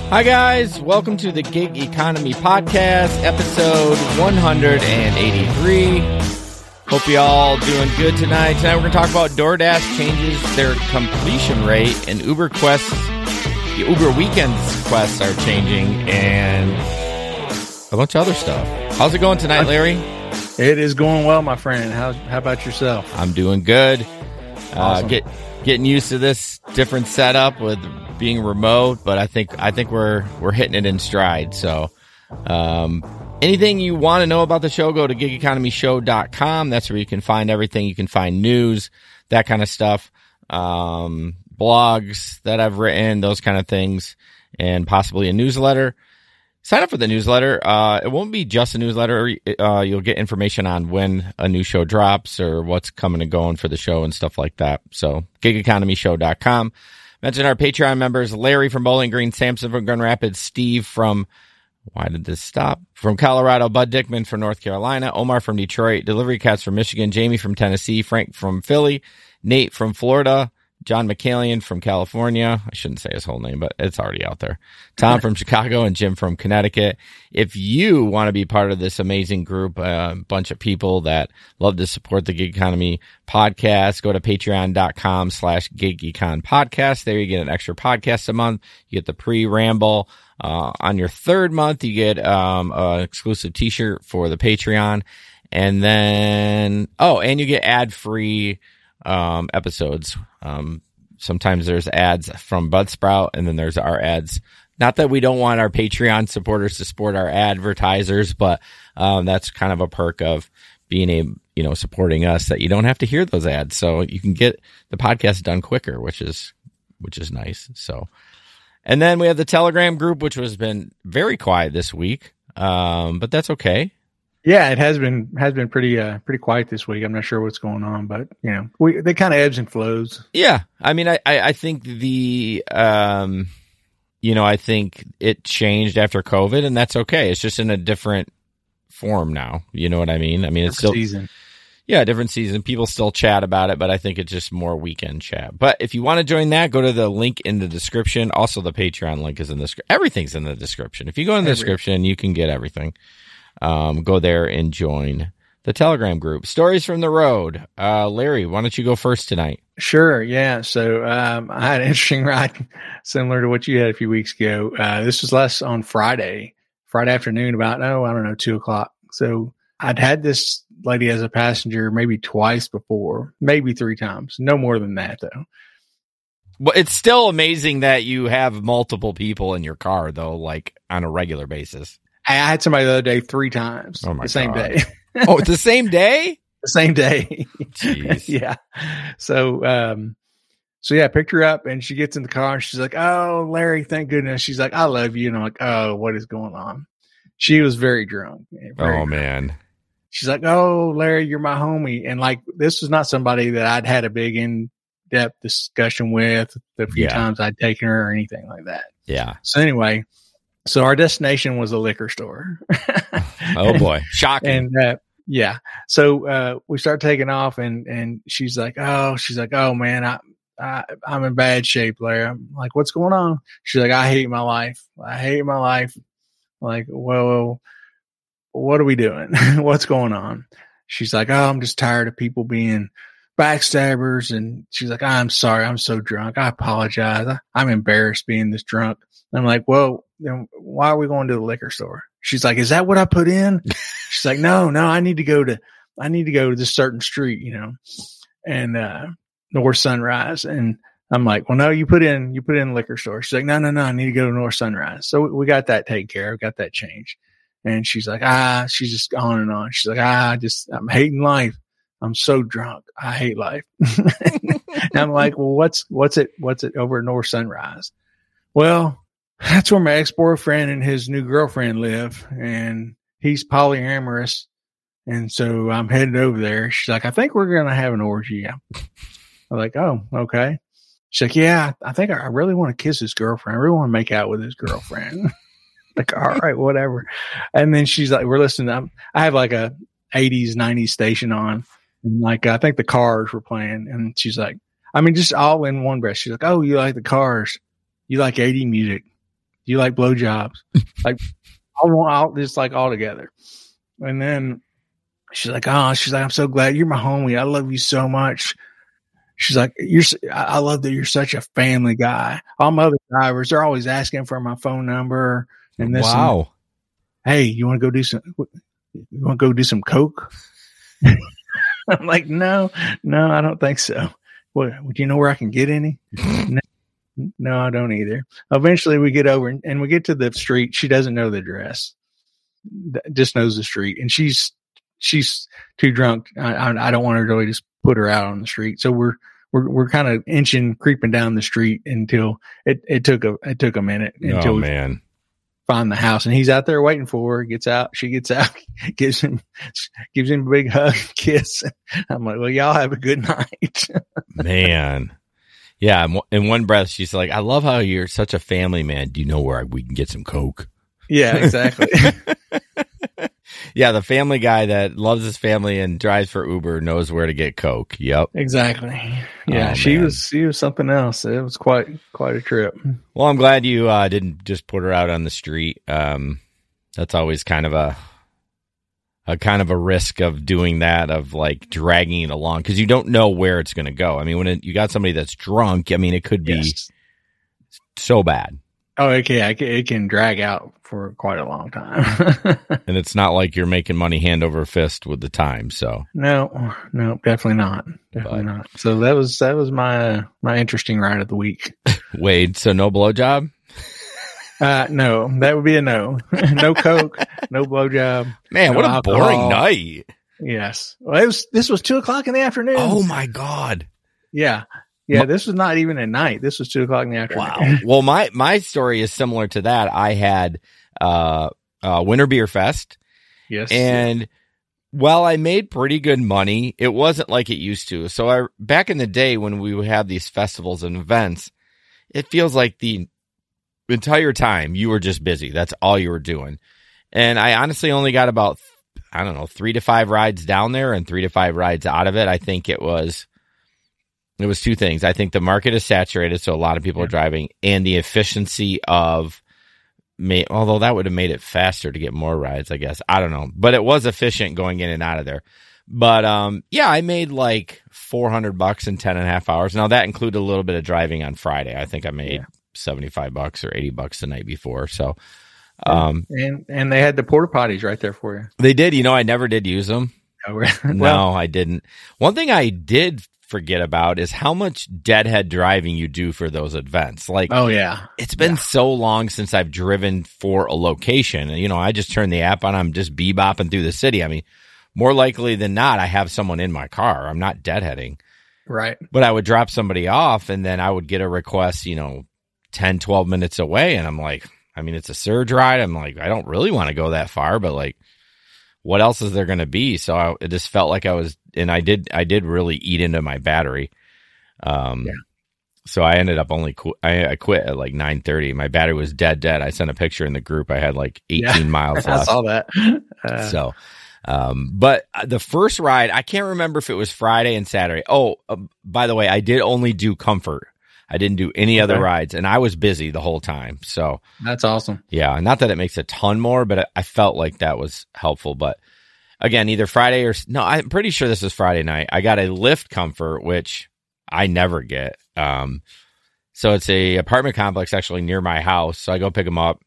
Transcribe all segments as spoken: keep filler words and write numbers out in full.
Hi, guys. Welcome to the Gig Economy Podcast, episode one eighty-three. Hope you all doing good tonight. Tonight we're going to talk about DoorDash changes their completion rate, and Uber quests, the Uber Weekends quests are changing, and a bunch of other stuff. How's it going tonight, Larry? It is going well, my friend. How how about yourself? I'm doing good. Awesome. Uh, get getting used to this different setup with being remote, but I think I think we're we're hitting it in stride. So, um, anything you want to know about the show, go to gig economy show dot com. That's where you can find everything. You can find news, that kind of stuff, um, blogs that I've written, those kind of things, and possibly a newsletter. Sign up for the newsletter. Uh, it won't be just a newsletter. Uh, you'll get information on when a new show drops or what's coming and going for the show and stuff like that. So, gig economy show dot com. Mention our Patreon members, Larry from Bowling Green, Samson from Grand Rapids, Steve from, why did this stop? From Colorado, Bud Dickman from North Carolina, Omar from Detroit, Delivery Cats from Michigan, Jamie from Tennessee, Frank from Philly, Nate from Florida, John McCallion from California. I shouldn't say his whole name, but it's already out there. Tom from Chicago and Jim from Connecticut. If you want to be part of this amazing group, a uh, bunch of people that love to support the Gig Economy podcast, go to patreon.com slash gig econ podcast. There you get an extra podcast a month. You get the pre-ramble. Uh, on your third month, you get um, an exclusive t-shirt for the Patreon. And then, oh, and you get ad-free um, episodes. Um, sometimes there's ads from Budsprout, and then there's our ads. Not that we don't want our Patreon supporters to support our advertisers, but um, that's kind of a perk of being a, you know, supporting us, that you don't have to hear those ads. So you can get the podcast done quicker, which is, which is nice. So, and then we have the Telegram group, which has been very quiet this week. Um, but that's okay. Yeah, it has been has been pretty uh, pretty quiet this week. I'm not sure what's going on, but you know, we they kind of ebbs and flows. Yeah, I mean, I I, I think the um, you know, I think it changed after COVID, and that's okay. It's just in a different form now. You know what I mean? I mean, it's Different still season. Yeah, different season. People still chat about it, but I think it's just more weekend chat. But if you want to join that, go to the link in the description. Also, the Patreon link is in the description. Everything's in the description. If you go in the Every- description, you can get everything. Um, go there and join the Telegram group. Stories from the road. Uh, Larry, why don't you go first tonight? Sure. Yeah. So um, I had an interesting ride similar to what you had a few weeks ago. Uh, this was last on Friday, Friday afternoon, about, oh, I don't know, two o'clock. So I'd had this lady as a passenger maybe twice before, maybe three times. No more than that, though. Well, it's still amazing that you have multiple people in your car, though, like on a regular basis. I had somebody the other day three times. Oh my the same God. day. Oh, it's the same day? The same day. Jeez. Yeah. So, um, so yeah, I picked her up and she gets in the car and she's like, "Oh, Larry, thank goodness." She's like, "I love you." And I'm like, "Oh, what is going on?" She was very drunk. Very Oh, drunk. man. She's like, "Oh, Larry, you're my homie." And like, this was not somebody that I'd had a big in-depth discussion with the few Yeah. times I'd taken her or anything like that. Yeah. So anyway, so our destination was a liquor store. Oh, boy. Shocking. And uh, yeah, so uh, we start taking off, and and she's like, "Oh, she's like, oh man, I, I I'm in bad shape, Larry." I'm like, "What's going on?" She's like, "I hate my life. I hate my life." I'm like, well, what are we doing? What's going on? She's like, "Oh, I'm just tired of people being backstabbers." And she's like, "I'm sorry, I'm so drunk. I apologize. I, I'm embarrassed being this drunk." I'm like, "Well, then why are we going to the liquor store?" She's like, "Is that what I put in?" She's like, no, no, I need to go to, I need to go to this certain street, you know, and, uh, North Sunrise. And I'm like, "Well, no, you put in, you put in liquor store." She's like, no, no, no, I need to go to North Sunrise. So we got that taken care of, got that changed. And she's like, ah, she's just on and on. She's like, ah, I just, I'm hating life. I'm so drunk. I hate life. And I'm like, "Well, what's, what's it, what's it over at North Sunrise?" "Well, that's where my ex-boyfriend and his new girlfriend live, and he's polyamorous, and so I'm headed over there." She's like, "I think we're going to have an orgy." I'm like, "Oh, okay." She's like, "Yeah, I think I really want to kiss his girlfriend. I really want to make out with his girlfriend." Like, all right, whatever. And then she's like, we're listening to, I have like a eighties, nineties station on, and like, I think the Cars were playing, and she's like, I mean, just all in one breath. She's like, "Oh, you like the Cars? You like eighties music? Do you like blowjobs? Like, I want all just like all together. And then she's like, oh, she's like, I'm so glad you're my homie. I love you so much. She's like, you're, I love that you're such a family guy. All my other drivers, they're always asking for my phone number and this. Wow. And, hey, you want to go do some, you want to go do some coke? I'm like, no, no, I don't think so. What, do you know where I can get any? no, no, I don't either. Eventually we get over and, and we get to the street. She doesn't know the address, just knows the street. And she's, she's too drunk. I, I, I don't want her to really just put her out on the street. So we're, we're, we're kind of inching, creeping down the street until it, it took a, it took a minute until oh, we man. find the house, and he's out there waiting for her. Gets out, she gets out, gives him, gives him a big hug, kiss. I'm like, well, y'all have a good night. Man. Yeah. In one breath, she's like, I love how you're such a family man. Do you know where we can get some coke? Yeah, exactly. Yeah, the family guy that loves his family and drives for Uber knows where to get coke. Yep, exactly. Yeah, oh, she man. was she was something else. It was quite quite a trip. Well, I'm glad you uh, didn't just put her out on the street. Um, that's always kind of a a kind of a risk of doing that, of like dragging it along, because you don't know where it's going to go. I mean, when it, you got somebody that's drunk, I mean, it could be yes. so bad. Oh, okay. It can, it can drag out for quite a long time. And it's not like you're making money hand over fist with the time. So no, no, definitely not. Definitely but, not. So that was, that was my, my interesting ride of the week. Wade. So no blowjob? Uh, no, that would be a no. No coke, no blowjob. Man, no what a alcohol. boring night. Yes. Well, it was, this was two o'clock in the afternoon. Oh my God. Yeah. Yeah, this was not even at night. This was two o'clock in the afternoon. Wow. Well, my, my story is similar to that. I had uh, uh, Winter Beer Fest. Yes. And while I made pretty good money, it wasn't like it used to. So I back in the day when we would have these festivals and events, it feels like the entire time you were just busy. That's all you were doing. And I honestly only got about, I don't know, three to five rides down there and three to five rides out of it. I think it was... It was two things. I think the market is saturated, so a lot of people yeah. are driving, and the efficiency of, may, although that would have made it faster to get more rides, I guess. I don't know. But it was efficient going in and out of there. But, um, yeah, I made like four hundred bucks in ten and a half hours. Now, that included a little bit of driving on Friday. I think I made yeah. seventy-five bucks or eighty bucks the night before. So, um, and, and they had the porta potties right there for you. They did. You know, I never did use them. Oh, really? well, no, I didn't. One thing I did forget about is how much deadhead driving you do for those events. Like, oh yeah, it's been yeah. so long since I've driven for a location. And, you know, I just turn the app on. I'm just bebopping through the city. I mean, more likely than not, I have someone in my car. I'm not deadheading. Right. But I would drop somebody off and then I would get a request, you know, ten, twelve minutes away. And I'm like, I mean, it's a surge ride. I'm like, I don't really want to go that far, but like, what else is there going to be? So I, it just felt like I was, and I did, I did really eat into my battery. Um, yeah. So I ended up only, qu- I, I quit at like nine thirty. My battery was dead, dead. I sent a picture in the group. I had like eighteen yeah, miles left. I saw that. Uh, so, um, but the first ride, I can't remember if it was Friday and Saturday. Oh, uh, by the way, I did only do comfort. I didn't do any okay. other rides, and I was busy the whole time. So that's awesome. Yeah. Not that it makes a ton more, but I felt like that was helpful. But again, either Friday or no, I'm pretty sure this was Friday night. I got a Lyft Comfort, which I never get. Um, so it's a apartment complex actually near my house. So I go pick him up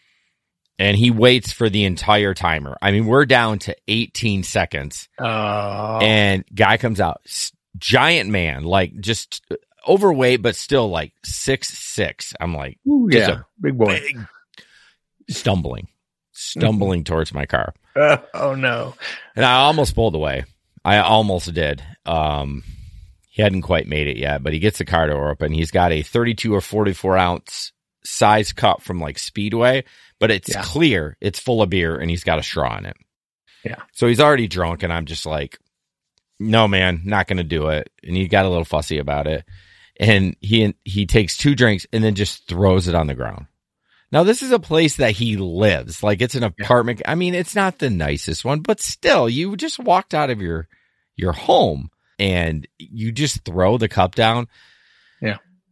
and he waits for the entire timer. I mean, we're down to eighteen seconds oh. and guy comes out, giant man, like just overweight, but still like six, six. I'm like, Ooh, yeah, big boy, big, stumbling, stumbling towards my car. Uh, oh no. And I almost pulled away. I almost did. Um, he hadn't quite made it yet, but he gets the car door open. He's got a thirty-two or forty-four ounce size cup from like Speedway, but it's yeah. clear. It's full of beer and he's got a straw in it. Yeah. So he's already drunk and I'm just like, no, man, not going to do it. And he got a little fussy about it. And he, he takes two drinks and then just throws it on the ground. Now, this is a place that he lives. Like, it's an apartment. Yeah. I mean, it's not the nicest one, but still, you just walked out of your your home and you just throw the cup down. Yeah.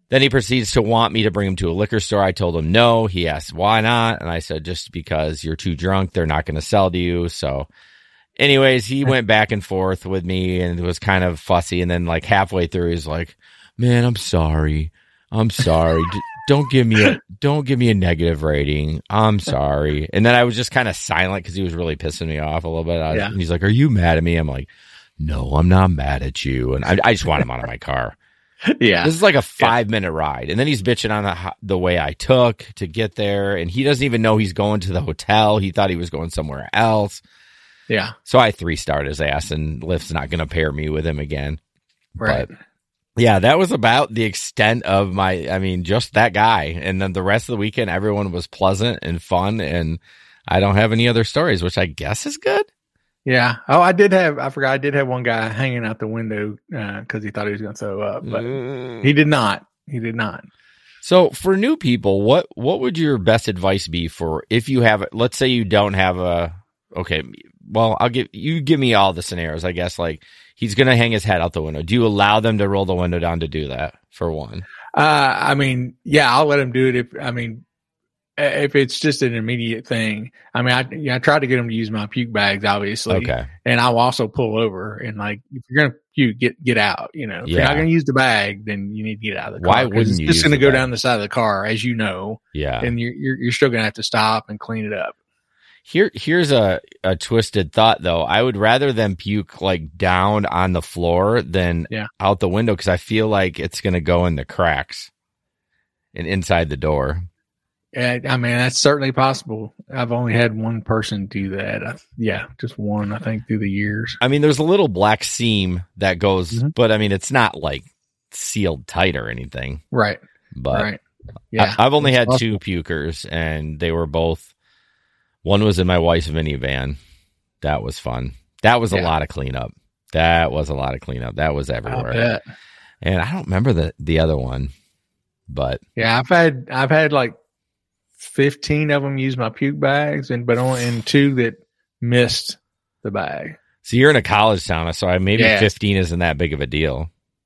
Then he proceeds to want me to bring him to a liquor store. I told him no. He asked why not, and I said just because you're too drunk, they're not going to sell to you. So anyways, he went back and forth with me and was kind of fussy, and then like halfway through he's like, man, I'm sorry. I'm sorry. D- don't give me a don't give me a negative rating. I'm sorry. And then I was just kind of silent because he was really pissing me off a little bit. I, Yeah. He's like, are you mad at me? I'm like, no, I'm not mad at you. And I, I just want him out of my car. Yeah. This is like a five yeah. minute ride. And then he's bitching on the, the way I took to get there. And he doesn't even know he's going to the hotel. He thought he was going somewhere else. Yeah. So I three starred his ass, and Lyft's not going to pair me with him again. Right. But yeah, that was about the extent of my, I mean, just that guy. And then the rest of the weekend, everyone was pleasant and fun. And I don't have any other stories, which I guess is good. Yeah. Oh, I did have, I forgot, I did have one guy hanging out the window because uh, he thought he was going to throw up, but mm. he did not. He did not. So for new people, what, what would your best advice be for if you have, let's say you don't have a, okay, well, I'll give you give me all the scenarios, I guess. Like he's going to hang his head out the window. Do you allow them to roll the window down to do that for one? Uh, I mean, yeah, I'll let him do it. If, I mean, if it's just an immediate thing, I mean, I, yeah, I tried to get him to use my puke bags, obviously. Okay. And I'll also pull over and like, if you're going to puke, get, get out, you know, if yeah. you're not going to use the bag, then you need to get out of the car. Why wouldn't you? It's just going to go bag? down the side of the car, as you know. Yeah. And you're, you're, you're still going to have to stop and clean it up. Here, here's a, a twisted thought, though. I would rather them puke like down on the floor than yeah. out the window because I feel like it's going to go in the cracks and inside the door. Yeah, I mean, that's certainly possible. I've only had one person do that. I, yeah, just one, I think, through the years. I mean, there's a little black seam that goes, mm-hmm. but I mean, it's not like sealed tight or anything. Right. But right. Yeah, I, I've only had possible. two pukers, and they were both. One was in my wife's minivan. That was fun. That was yeah. a lot of cleanup. That was a lot of cleanup. That was everywhere. I bet. And I don't remember the, the other one, but yeah, I've had I've had like fifteen of them use my puke bags, and but only in two that missed the bag. So you're in a college town, so maybe yeah. fifteen isn't that big of a deal.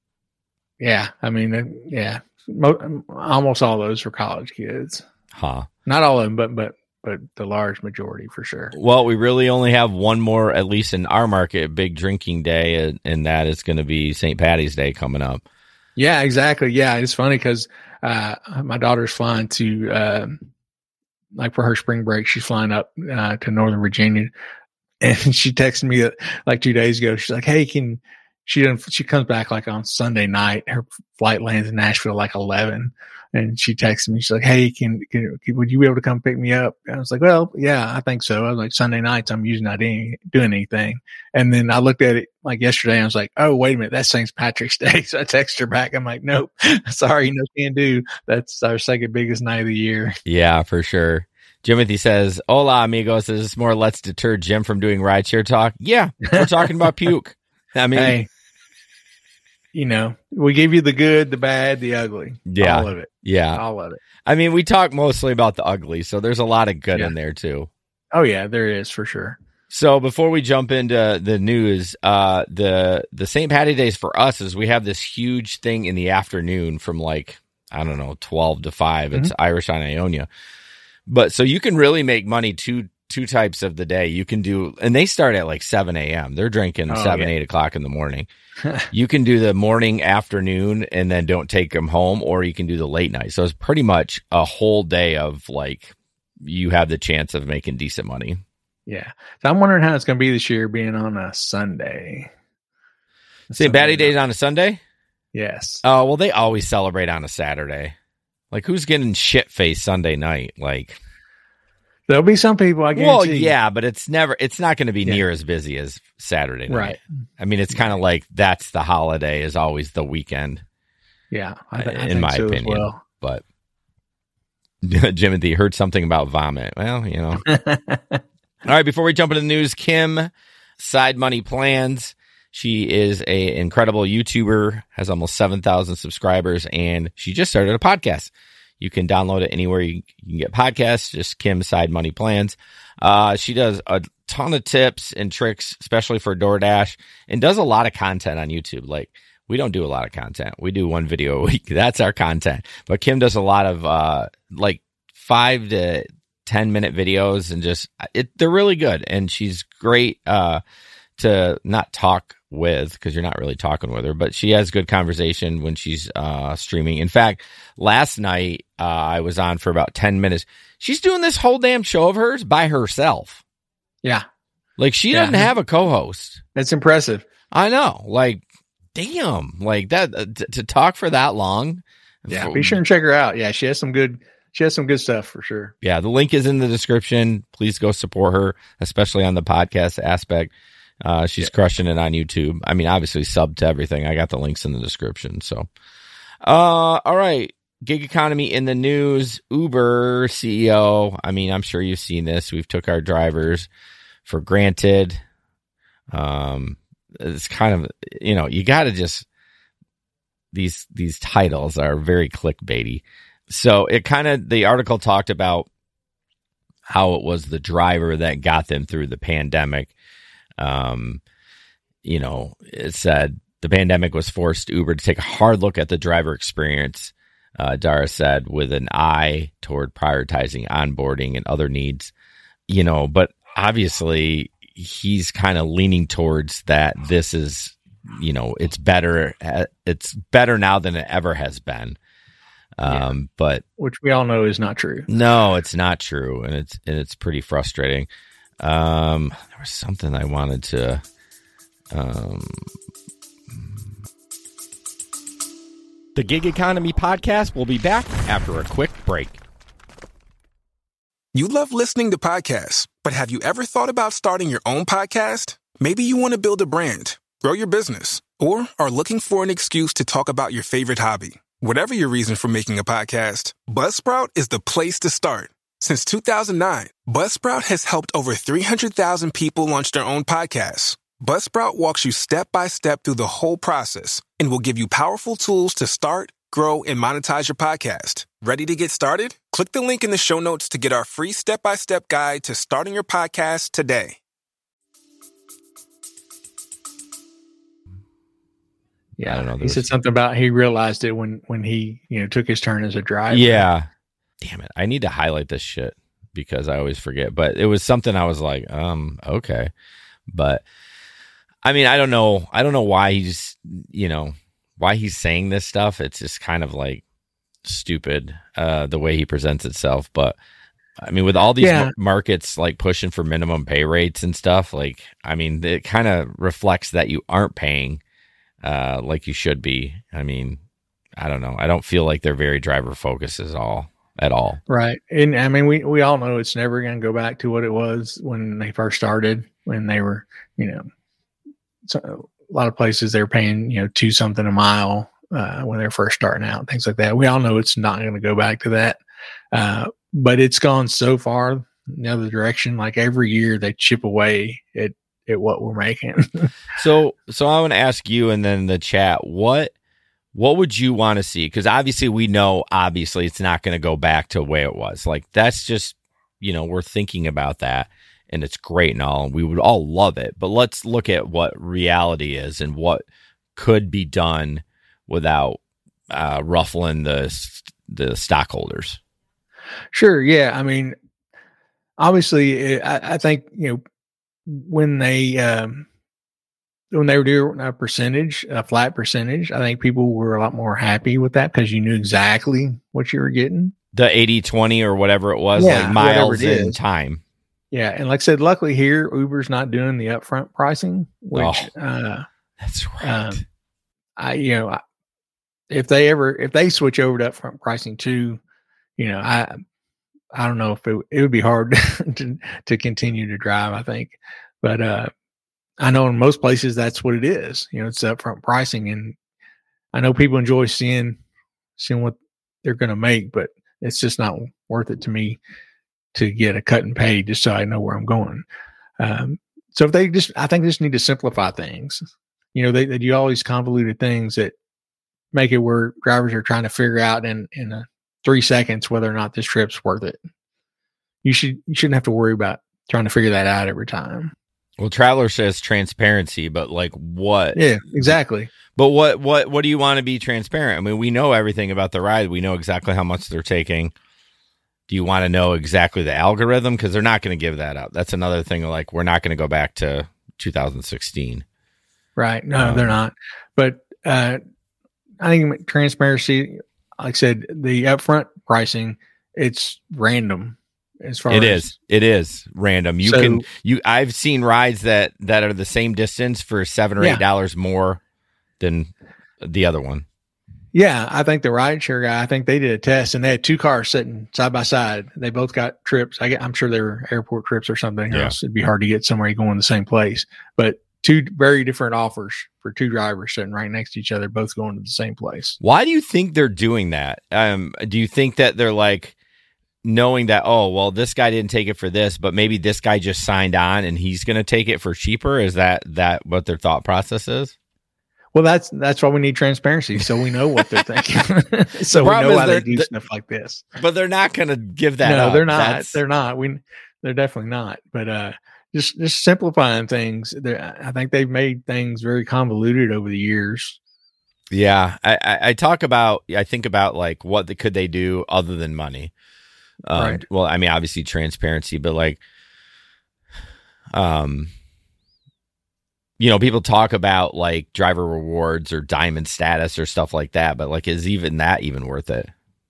Yeah, I mean, yeah, mo- almost all those for college kids. Huh? Not all of them, but but. But the large majority for sure. Well, we really only have one more, at least in our market, big drinking day, and that is going to be Saint Patty's Day coming up. Yeah, exactly. Yeah, it's funny because uh, my daughter's flying to, uh, like for her spring break, she's flying up uh, to Northern Virginia, and she texted me like two days ago. She's like, "Hey, can she?" Doesn't, she comes back like on Sunday night. Her flight lands in Nashville like eleven. And she texted me. She's like, "Hey, can, can, can would you be able to come pick me up?" And I was like, "Well, yeah, I think so." I was like, "Sunday nights, I'm usually not doing, doing anything." And then I looked at it like yesterday. And I was like, "Oh, wait a minute, that's Saint Patrick's Day." So I texted her back. I'm like, "Nope, sorry, no can do. That's our second biggest night of the year." Yeah, for sure. Jimothy says, "Hola, amigos. Is this more let's deter Jim from doing rideshare talk?" Yeah, we're talking about puke. I mean, hey, you know, we give you the good, the bad, the ugly. Yeah. All of it. Yeah. All of it. I mean, we talk mostly about the ugly, so there's a lot of good yeah. in there too. Oh yeah, there is for sure. So before we jump into the news, uh, the, the Saint Patty Days for us is we have this huge thing in the afternoon from like, I don't know, twelve to five. It's mm-hmm. Irish on Ionia. But so you can really make money two, two types of the day. You can do, and they start at like seven a.m. They're drinking oh, seven, yeah. eight o'clock in the morning. You can do the morning, afternoon, and then don't take them home, or you can do the late night. So it's pretty much a whole day of like, you have the chance of making decent money. Yeah. So I'm wondering how it's going to be this year being on a Sunday. Saint Patty Days on a Sunday? Yes. Oh, well, they always celebrate on a Saturday. Like, who's getting shit-faced Sunday night? Like, there'll be some people, I guarantee. Well, yeah, but it's never, it's not going to be yeah. near as busy as Saturday night. Right. I mean, it's kind of like that's the holiday is always the weekend. Yeah. I th- I in think my so opinion. As well. But Jimothy heard something about vomit. Well, you know. All right. Before we jump into the news, Kim, Side Money Plans. She is a incredible YouTuber, has almost seven thousand subscribers, and she just started a podcast. You can download it anywhere you, you can get podcasts, just Kim Side Money Plans. Uh, she does a ton of tips and tricks, especially for DoorDash, and does a lot of content on YouTube. Like we don't do a lot of content. We do one video a week. That's our content. But Kim does a lot of uh, like five to ten minute videos, and just it. They're really good, and she's great uh, to not talk with, because you're not really talking with her, but she has good conversation when she's uh, streaming. In fact, last night uh, I was on for about ten minutes. She's doing this whole damn show of hers by herself. Yeah. Like, she Yeah. doesn't have a co-host. That's impressive. I know. Like, damn. Like, that uh, t- to talk for that long. Yeah. For- Be sure and check her out. Yeah. She has some good, she has some good stuff for sure. Yeah. The link is in the description. Please go support her, especially on the podcast aspect. Uh, she's yeah. crushing it on YouTube. I mean, obviously sub to everything. I got the links in the description. So, uh, all right. Gig economy in the news. Uber C E O. I mean, I'm sure you've seen this. We've took our drivers for granted. Um, it's kind of, you know, you got to just, these, these titles are very clickbaity. So it kind of, the article talked about how it was the driver that got them through the pandemic. Um, you know, it said the pandemic was forced Uber to take a hard look at the driver experience. Uh, Dara said, with an eye toward prioritizing onboarding and other needs, you know, but obviously he's kind of leaning towards that. This is, you know, it's better. It's better now than it ever has been. Um, yeah. But which we all know is not true. No, it's not true. And it's, and it's pretty frustrating. Um, there was something I wanted to, um, The Gig Economy Podcast will be back after a quick break. You love listening to podcasts, but have you ever thought about starting your own podcast? Maybe you want to build a brand, grow your business, or are looking for an excuse to talk about your favorite hobby. Whatever your reason for making a podcast, Buzzsprout is the place to start. Since two thousand nine, Buzzsprout has helped over three hundred thousand people launch their own podcasts. Buzzsprout walks you step by step through the whole process and will give you powerful tools to start, grow, and monetize your podcast. Ready to get started? Click the link in the show notes to get our free step-by-step guide to starting your podcast today. Yeah, I don't know. He was... said something about he realized it when, when he, you know, took his turn as a driver. Yeah. Damn it. I need to highlight this shit because I always forget. But it was something I was like, um, okay. But I mean, I don't know. I don't know why he's, you know, why he's saying this stuff. It's just kind of like stupid, uh, the way he presents itself. But I mean, with all these yeah. mar- markets like pushing for minimum pay rates and stuff, like, I mean, it kind of reflects that you aren't paying, uh, like you should be. I mean, I don't know. I don't feel like they're very driver focused at all, at all. Right. And I mean, we, we all know it's never going to go back to what it was when they first started, when they were, you know, so a lot of places they're paying, you know, two something a mile uh, when they're first starting out, things like that. We all know it's not going to go back to that. Uh, but it's gone so far in the other direction. Like every year they chip away at, at what we're making. so, so I want to ask you, and then the chat, what, what would you want to see? Cause obviously we know, obviously it's not going to go back to the way it was. Like, that's just, you know, we're thinking about that. And it's great and all, and we would all love it. But let's look at what reality is and what could be done without uh, ruffling the the stockholders. Sure, yeah. I mean, obviously, I, I think you know when they um, when they were doing a percentage, a flat percentage, I think people were a lot more happy with that because you knew exactly what you were getting. The eighty twenty or whatever it was, yeah, like miles in time. Yeah, and like I said, luckily here, Uber's not doing the upfront pricing, which oh, uh, that's right. Um, I, you know, I, if they ever if they switch over to upfront pricing too, you know, I I don't know if it, it would be hard to to continue to drive. I think, but uh, I know in most places that's what it is. You know, it's upfront pricing, and I know people enjoy seeing seeing what they're going to make, but it's just not worth it to me to get a cut and pay just so I know where I'm going. Um, so if they just, I think they just need to simplify things. You know, they, they do all these convoluted things that make it where drivers are trying to figure out in, in a three seconds whether or not this trip's worth it. You should, you shouldn't have to worry about trying to figure that out every time. Well, Traveler says transparency, but like what? Yeah, exactly. But what, what, what do you want to be transparent? I mean, we know everything about the ride. We know exactly how much they're taking. Do you want to know exactly the algorithm? Because they're not going to give that up. That's another thing. Like, we're not going to go back to two thousand sixteen. Right. No, Um, they're not. But uh, I think transparency, like I said, the upfront pricing, it's random as far It as is. It is random. You So- can, you, I've seen rides that, that are the same distance for seven or Yeah. eight dollars more than the other one. Yeah, I think the rideshare guy, I think they did a test and they had two cars sitting side by side. They both got trips. I get, I'm sure they were airport trips or something, or Yeah. else it'd be hard to get somewhere going the same place. But two very different offers for two drivers sitting right next to each other, both going to the same place. Why do you think they're doing that? Um, do you think that they're like knowing that, oh, well, this guy didn't take it for this, but maybe this guy just signed on and he's going to take it for cheaper? Is that, that what their thought process is? Well, that's that's why we need transparency, so we know what they're thinking. so we problem know is why they they're- do the- stuff like this. But they're not going to give that no, up. they're not. That's- They're not. We they're definitely not. But uh, just just simplifying things. They're- I think they've made things very convoluted over the years. Yeah, I, I, I talk about, I think about like what the, could they do other than money? Um, Right. Well, I mean, obviously transparency, but like, um, you know, people talk about like driver rewards or diamond status or stuff like that, but like, is even that even worth it?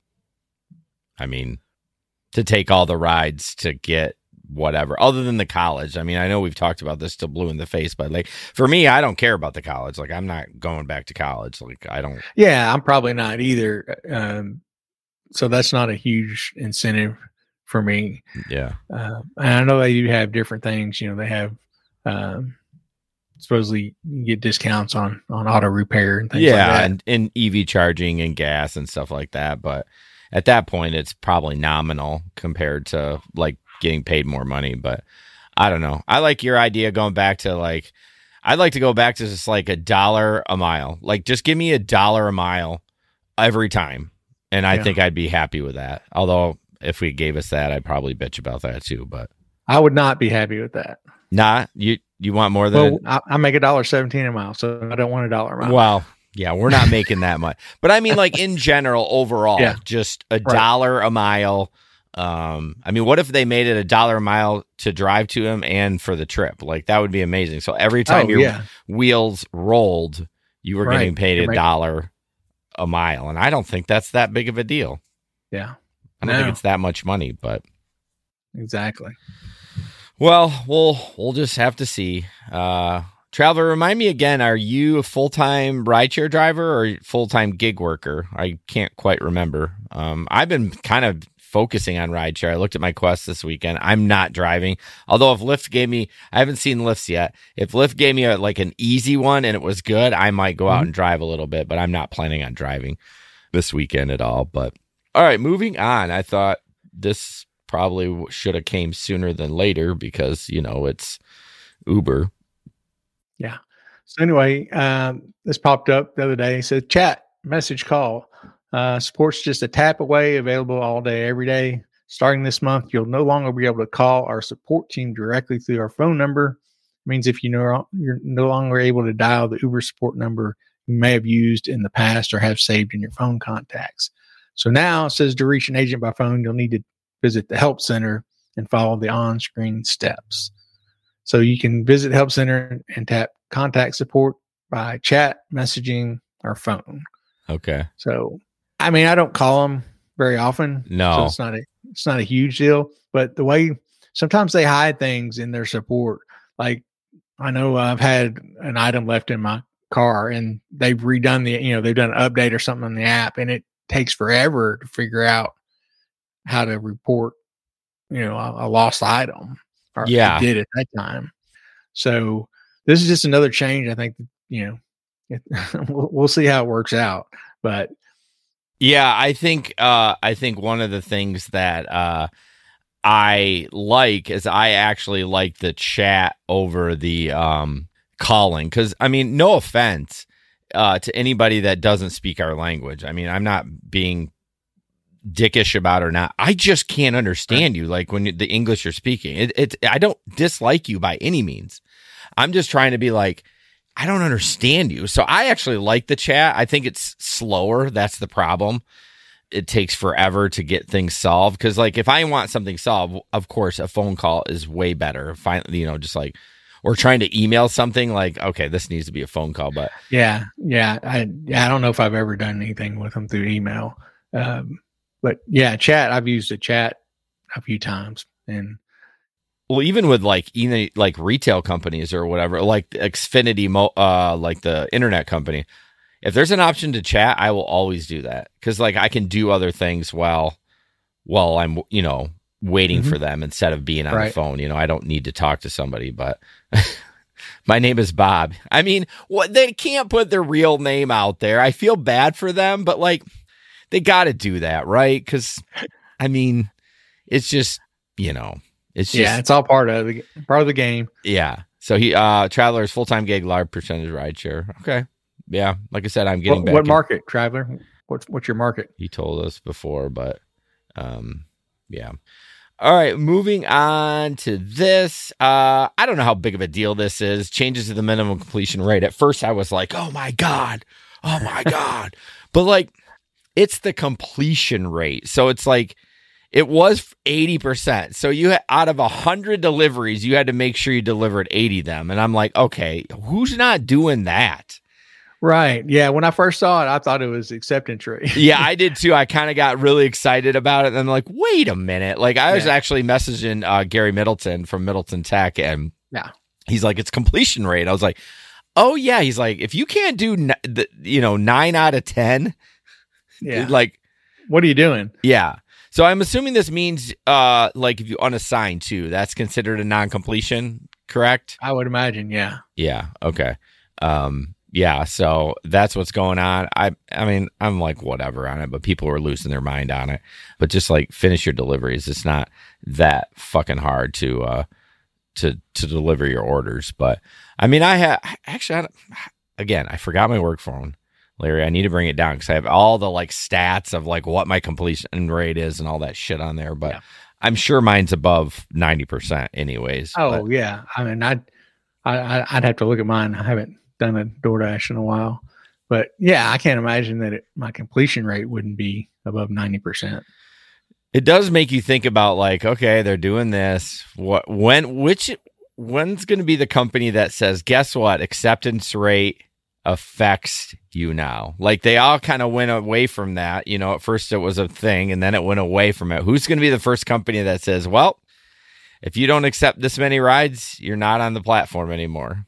I mean, to take all the rides to get whatever other than the college. I mean, I know we've talked about this till blue in the face, but like for me, I don't care about the college. Like, I'm not going back to college. Like, I don't. Yeah, I'm probably not either. Um, so that's not a huge incentive for me. Yeah. Uh, and I know they do have different things. You know, they have um, supposedly you get discounts on on auto repair and things Yeah, like that. and, and E V charging and gas and stuff like that. But at that point, it's probably nominal compared to like getting paid more money. But I don't know. I like your idea going back to like, I'd like to go back to just like a dollar a mile. Like, just give me a dollar a mile every time. And I Yeah. think I'd be happy with that. Although if we gave us that, I'd probably bitch about that too. But I would not be happy with that. nah, you, you want more than Well, I, I make a dollar seventeen a mile, so I don't want a dollar a mile. Well, yeah, we're not making that much. But I mean, like in general, overall, Yeah. just a dollar a mile. Um, I mean, what if they made it a dollar a mile to drive to him and for the trip? Like, that would be amazing. So every time Oh, your yeah. wheels rolled, you were Right. getting paid You're a right. dollar a mile. And I don't think that's that big of a deal. Yeah, I don't think No. it's that much money, but exactly. well, we'll we'll just have to see. Uh, Traveler, remind me again, are you a full-time rideshare driver or full-time gig worker? I can't quite remember. Um, I've been kind of focusing on rideshare. I looked at my Quest this weekend. I'm not driving. Although if Lyft gave me, I haven't seen Lyft's yet. If Lyft gave me a, like an easy one and it was good, I might go out Mhm. and drive a little bit, but I'm not planning on driving this weekend at all. But all right, moving on. I thought this probably should have came sooner than later because, you know, it's Uber. Yeah. So anyway, um, this popped up the other day. It said chat, message, call. Uh, support's just a tap away, available all day, every day. Starting this month, you'll no longer be able to call our support team directly through our phone number. It means if you know you're no longer able to dial the Uber support number you may have used in the past or have saved in your phone contacts. So now it says to reach an agent by phone, you'll need to visit the help center and follow the on-screen steps. So you can visit Help Center and tap contact support by chat, messaging, or phone. Okay. So, I mean, I don't call them very often. No. So it's not a it's not a huge deal. But the way sometimes they hide things in their support. Like I know I've had an item left in my car and they've redone the you know they've done an update or something on the app and it takes forever to figure out how to report you know a, a lost item. Or Yeah. did at that time. So this is just another change. I think you know it, we'll, we'll see how it works out. But Yeah, I think uh, I think one of the things that uh, I like is I actually like the chat over the um, calling because I mean, no offense uh, to anybody that doesn't speak our language. I mean, I'm not being dickish about it or not. I just can't understand you. Like when you, the English you're speaking, it, it I don't dislike you by any means. I'm just trying to be like, I don't understand you. So I actually like the chat. I think it's slower. That's the problem. It takes forever to get things solved. Cause like if I want something solved, of course, a phone call is way better. Finally, you know, just like, or trying to email something like, okay, this needs to be a phone call, but yeah, yeah. I, I don't know if I've ever done anything with them through email. Um, but yeah, chat, I've used a chat a few times and, well, even with like even like retail companies or whatever, like Xfinity, Mo- uh, like the internet company, if there's an option to chat, I will always do that because like I can do other things while while I'm you know waiting mm-hmm. for them instead of being on right. the phone. You know, I don't need to talk to somebody. But my name is Bob. I mean, what they can't put their real name out there. I feel bad for them, but like they got to do that, right? Because I mean, it's just you know. It's just, yeah, it's all part of the part of the game. Yeah. So he uh Traveler's full-time gig, large percentage rideshare. Okay. Yeah. Like I said, I'm getting what, back. What in. market, Traveler? What's what's your market? He told us before, but um yeah. All right, moving on to this. Uh I don't know how big of a deal this is. Changes to the minimum completion rate. At first I was like, "Oh my god. Oh my god." But like it's the completion rate. So it's like it was eighty percent. So you had, out of one hundred deliveries, you had to make sure you delivered eighty of them. And I'm like, okay, who's not doing that? Right. Yeah. When I first saw it, I thought it was acceptance rate. Yeah, I did too. I kind of got really excited about it. And I'm like, wait a minute. Like I was yeah. actually messaging uh, Gary Middleton from Middleton Tech. And yeah, he's like, it's completion rate. I was like, oh yeah. He's like, if you can't do, n- the, you know, nine out of ten, yeah, like, what are you doing? Yeah. So I'm assuming this means, uh, like if you unassign too, that's considered a non-completion, correct? I would imagine, yeah. Yeah. Okay. Um, yeah. So that's what's going on. I, I mean, I'm like whatever on it, but people were losing their mind on it. But just like finish your deliveries. It's not that fucking hard to, uh, to to deliver your orders. But I mean, I have actually, I, again, I forgot my work phone. Larry, I need to bring it down because I have all the like stats of like what my completion rate is and all that shit on there. But yeah. I'm sure mine's above ninety percent anyways. Oh but. yeah. I mean, I'd, I, I'd have to look at mine. I haven't done a DoorDash in a while, but yeah, I can't imagine that it, my completion rate wouldn't be above ninety percent. It does make you think about like, okay, they're doing this. What, when, which, when's going to be the company that says, guess what? Acceptance rate affects you now. Like they all kind of went away from that. You know, at first it was a thing and then it went away from it. Who's going to be the first company that says, well, if you don't accept this many rides, you're not on the platform anymore?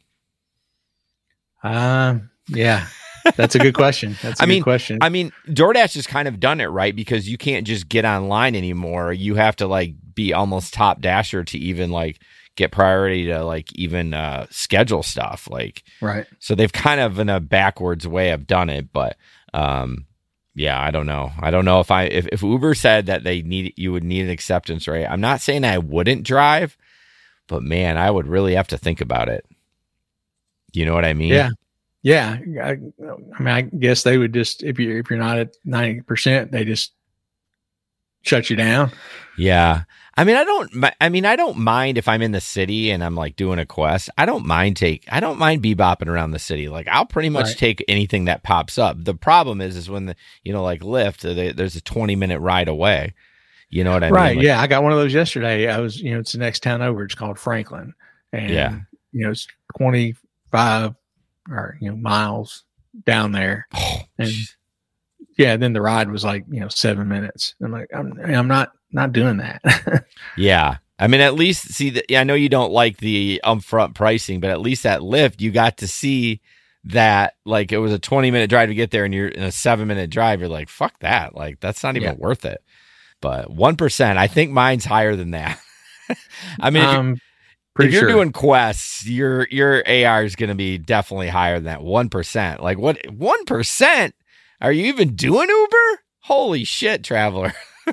Um, yeah, that's a good question. That's a I good mean, question. I mean, DoorDash has kind of done it right because you can't just get online anymore. You have to like be almost top dasher to even like get priority to like even uh, schedule stuff. Like, right. So they've kind of in a backwards way have done it, but um, yeah, I don't know. I don't know if I if, if Uber said that they need you would need an acceptance rate. I'm not saying I wouldn't drive, but man, I would really have to think about it. You know what I mean? Yeah. Yeah. I, I mean, I guess they would just, if you're, if you're not at ninety percent, they just shut you down. Yeah. I mean, I don't, I mean, I don't mind if I'm in the city and I'm like doing a quest. I don't mind take, I don't mind bebopping around the city. Like I'll pretty much right. take anything that pops up. The problem is, is when the, you know, like Lyft, they, there's a twenty minute ride away. You know what I right, mean? Right. Like, yeah. I got one of those yesterday. I was, you know, it's the next town over. It's called Franklin. And, yeah. you know, it's twenty-five or, you know, miles down there. Oh, and geez. yeah, then the ride was like, you know, seven minutes. I'm like, I'm, I'm not, not doing that. Yeah. I mean, at least see that. I know you don't like the upfront pricing, but at least at Lyft, you got to see that like it was a twenty minute drive to get there and you're in a seven minute drive. You're like, fuck that. Like, that's not even yeah. worth it. But one percent, I think mine's higher than that. I mean, if, um, you, pretty if you're sure. doing quests, your, your A R is going to be definitely higher than that one percent. Like what, one percent? Are you even doing Uber? Holy shit, Traveler.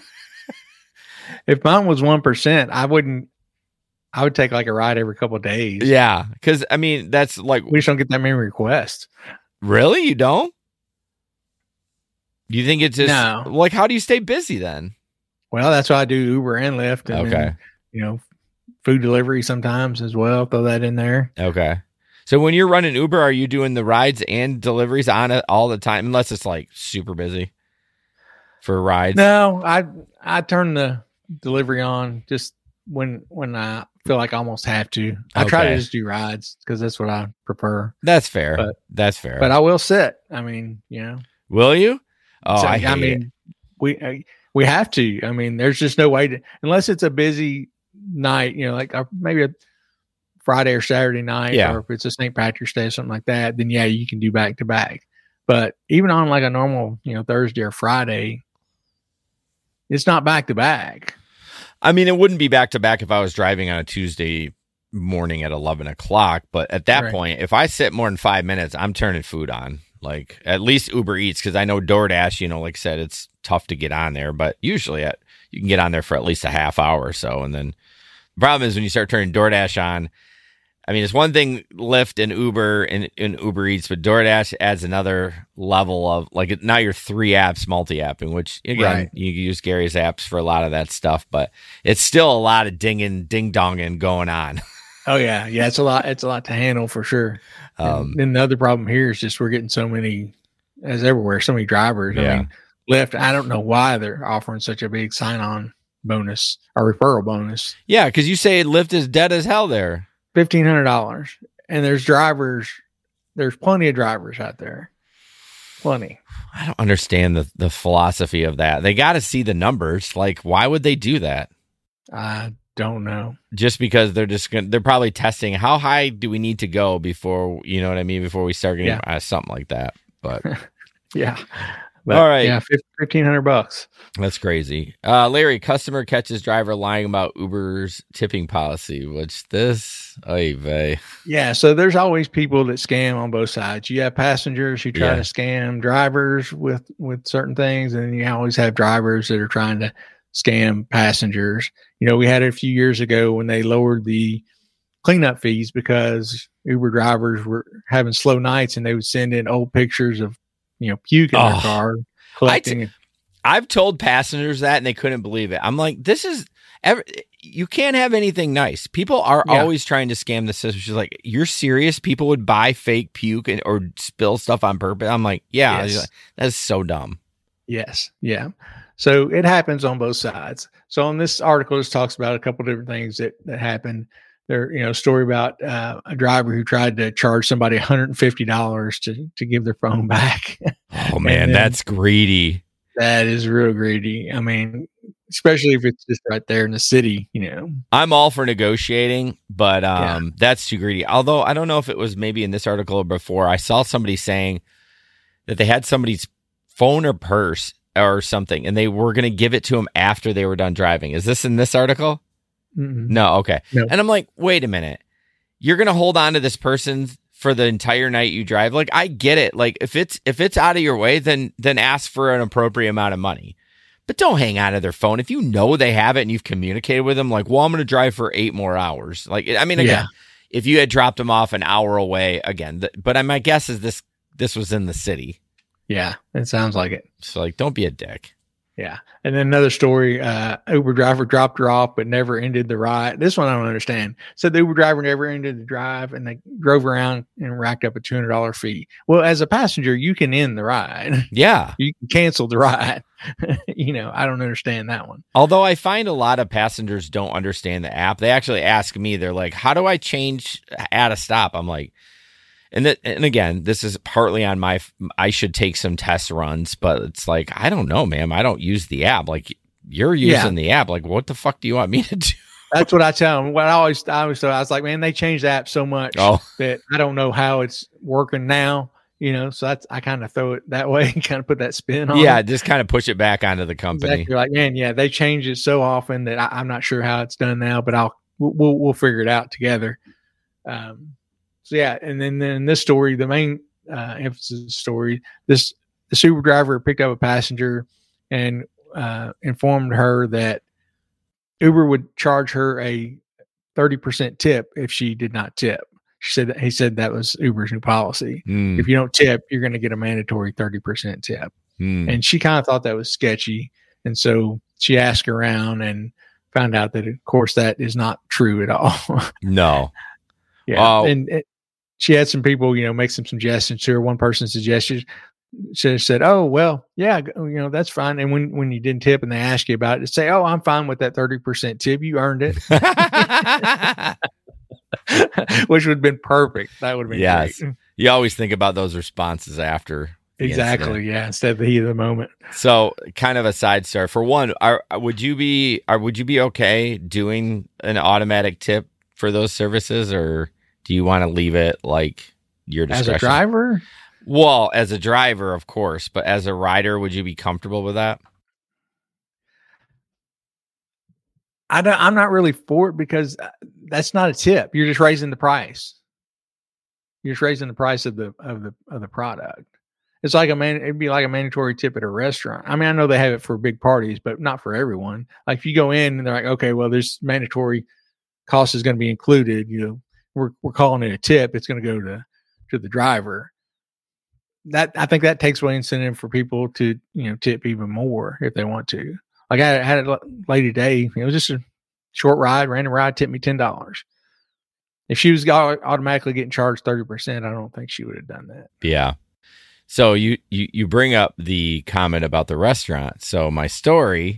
If mine was one percent, I wouldn't, I would take like a ride every couple of days. Yeah. Cause I mean, that's like, we just don't get that many requests. Really? You don't? You think it's just no. Like, how do you stay busy then? Well, that's why I do Uber and Lyft. And okay. then, you know, food delivery sometimes as well. Throw that in there. Okay. So when you're running Uber, are you doing the rides and deliveries on it all the time? Unless it's like super busy for rides. No, I I turn the delivery on just when when I feel like I almost have to. I try Okay. to just do rides because that's what I prefer. That's fair. But- That's fair. But I will sit. I mean, you know. Will you? Oh, So, I hate I mean, it. we uh, we have to. I mean, there's just no way to unless it's a busy night. You know, like uh, maybe a Friday or Saturday night, Yeah. or if it's a Saint Patrick's Day or something like that. Then yeah, you can do back to back. But even on like a normal, you know, Thursday or Friday, it's not back to back. I mean, it wouldn't be back to back if I was driving on a Tuesday morning at eleven o'clock. But at that Right. point, if I sit more than five minutes, I'm turning food on. Like at least Uber Eats, because I know DoorDash, you know, like I said, it's tough to get on there. But usually at, you can get on there for at least a half hour or so. And then the problem is when you start turning DoorDash on, I mean, it's one thing Lyft and Uber and, and Uber Eats, but DoorDash adds another level of like now you're three apps multi-apping, which again, Right. you can use Gary's apps for a lot of that stuff, but it's still a lot of dinging, ding donging going on. Oh yeah, yeah. It's a lot. It's a lot to handle for sure. Um, and then the other problem here is just we're getting so many, as everywhere, so many drivers. Yeah. I mean, Lyft. I don't know why they're offering such a big sign-on bonus or referral bonus. yeah, because you say Lyft is dead as hell there. Fifteen hundred dollars, and there's drivers. There's plenty of drivers out there. Plenty. I don't understand the, the philosophy of that. They got to see the numbers. Like, why would they do that? I don't know. Just because they're just going to, they're probably testing how high do we need to go before, you know what I mean? Before we start getting Yeah. uh, something like that. But Yeah. But, All right. Yeah, fifteen hundred bucks. that's crazy. Uh, Larry, customer catches driver lying about Uber's tipping policy, which this, oy vey. Yeah, so there's always people that scam on both sides. You have passengers who try Yeah. to scam drivers with with certain things, and then you always have drivers that are trying to scam passengers. You know, we had it a few years ago when they lowered the cleanup fees because Uber drivers were having slow nights, and they would send in old pictures of, you know, puke in Oh. their car, collecting. I've told passengers that and they couldn't believe it. I'm like, this is, ever, you can't have anything nice. People are Yeah. always trying to scam the system. She's like, you're serious? People would buy fake puke and, or spill stuff on purpose. I'm like, yeah, Yes. that's so dumb. Yes. Yeah. So it happens on both sides. So on this article, it talks about a couple different things that, that happened. There, you know, a story about uh, a driver who tried to charge somebody one hundred fifty dollars to, to give their phone back. Oh man, then- that's greedy. That is real greedy. I mean, especially if it's just right there in the city, you know. I'm all for negotiating, but um, that's too greedy. Although I don't know if it was maybe in this article or before, I saw somebody saying that they had somebody's phone or purse or something, and they were going to give it to him after they were done driving. Is this in this article? Mm-mm. No. Okay. No. And I'm like, wait a minute. You're going to hold on to this person for the entire night you drive? Like, I get it. Like, if it's if it's out of your way, then then ask for an appropriate amount of money. But don't hang on to their phone. If you know they have it and you've communicated with them, like, well, I'm going to drive for eight more hours. Like, I mean, again, Yeah. if you had dropped them off an hour away, again, th- but I, my guess is this this was in the city. Yeah, it sounds like it. So, like, don't be a dick. Yeah. And then another story, uh, Uber driver dropped her off, but never ended the ride. This one I don't understand. Said the Uber driver never ended the drive and they drove around and racked up a two hundred dollars fee. Well, as a passenger, you can end the ride. Yeah. You can cancel the ride. You know, I don't understand that one. Although I find a lot of passengers don't understand the app. They actually ask me, they're like, how do I change at a stop? I'm like, and that, and again, this is partly on my, I should take some test runs, but it's like, I don't know, ma'am. I don't use the app. Like, you're using the app. Like, what the fuck do you want me to do? That's what I tell them. What I always, I always, I was like, man, they changed the app so much Oh. that I don't know how it's working now. You know, so that's, I kind of throw it that way and kind of put that spin on Yeah, it. just kind of push it back onto the company. Exactly. Like, man, yeah, they change it so often that I, I'm not sure how it's done now, but I'll we'll we'll, we'll figure it out together. Um, so yeah, and then then this story, the main uh, emphasis of the story, this the Uber driver picked up a passenger and uh, informed her that Uber would charge her a thirty percent tip if she did not tip. She said that, he said that was Uber's new policy. Hmm, If you don't tip, you're going to get a mandatory thirty percent tip. hmm. And she kind of thought that was sketchy. And so she asked around, and found out that, of course, that is not true at all. No. Yeah. Oh. And it, she had some people, you know, make some suggestions to her. One person suggested, she said, oh, well, yeah, you know, that's fine. And when, when you didn't tip and they ask you about it, say, oh, I'm fine with that thirty percent tip. You earned it. Which would have been perfect. That would have been yes. great. You always think about those responses after. Exactly. Incident. Yeah. Instead of the heat of the moment. So kind of a side story. For one, are, would you be, are, would you be okay doing an automatic tip for those services, or do you want to leave it like your discretion? As a driver? Well, as a driver, of course, but as a rider, would you be comfortable with that? I don't, I'm not really for it because that's not a tip. You're just raising the price. You're just raising the price of the of the of the product. It's like a man. It'd be like a mandatory tip at a restaurant. I mean, I know they have it for big parties, but not for everyone. Like if you go in and they're like, okay, well, this mandatory cost is going to be included. You know, we're we're calling it a tip. It's going to go to to the driver. That I think that takes away incentive for people to, you know, tip even more if they want to. Like I had a lady today, it was just a short ride, random ride, tipped me ten dollars. If she was automatically getting charged thirty percent, I don't think she would have done that. Yeah. So you, you, you bring up the comment about the restaurant. So my story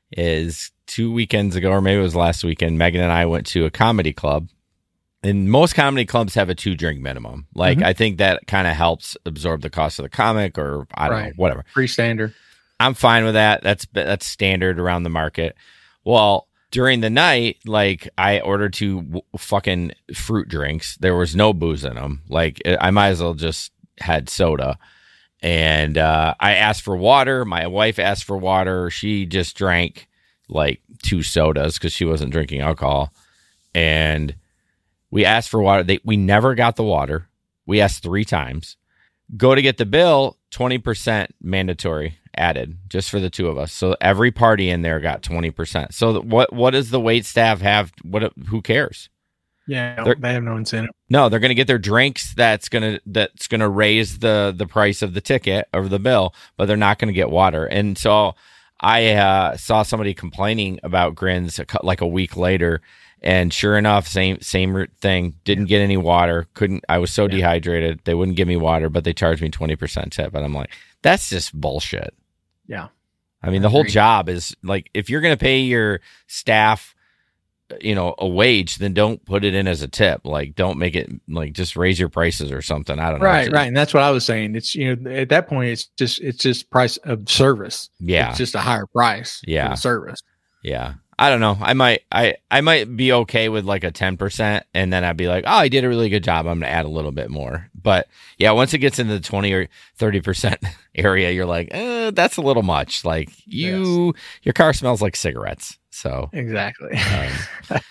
is two weekends ago, or maybe it was last weekend, Megan and I went to a comedy club. And most comedy clubs have a two drink minimum. Like, mm-hmm. I think that kind of helps absorb the cost of the comic, or I don't right. know, whatever. Pretty standard. I'm fine with that. That's that's standard around the market. Well, during the night, like I ordered two w- fucking fruit drinks. There was no booze in them. Like I might as well just had soda. And uh, I asked for water. My wife asked for water. She just drank like two sodas because she wasn't drinking alcohol. And we asked for water. They, we never got the water. We asked three times. Go to get the bill, twenty percent mandatory added just for the two of us. So every party in there got twenty percent. So what what does the wait staff have? What who cares? Yeah, they're, they have no incentive. No, they're going to get their drinks. That's going to that's going to raise the the price of the ticket or the bill, but they're not going to get water. And so I uh, saw somebody complaining about Grins like a week later. And sure enough, same same thing. Didn't get any water. Couldn't. I was so yeah. dehydrated. They wouldn't give me water, but they charged me twenty percent tip. And I'm like, that's just bullshit. Yeah. I mean, I the whole agree. job is like, if you're going to pay your staff, you know, a wage, then don't put it in as a tip. Like, don't make it like just raise your prices or something. I don't know. Right, right. And that's what I was saying. It's, you know, at that point, it's just it's just price of service. Yeah. It's just a higher price. Yeah. For the service. Yeah. I don't know. I might, I, I might be okay with like a ten percent, and then I'd be like, oh, I did a really good job. I'm going to add a little bit more. But yeah, once it gets into the twenty or thirty percent area, you're like, eh, that's a little much. Like you, yes. your car smells like cigarettes. So exactly. Um,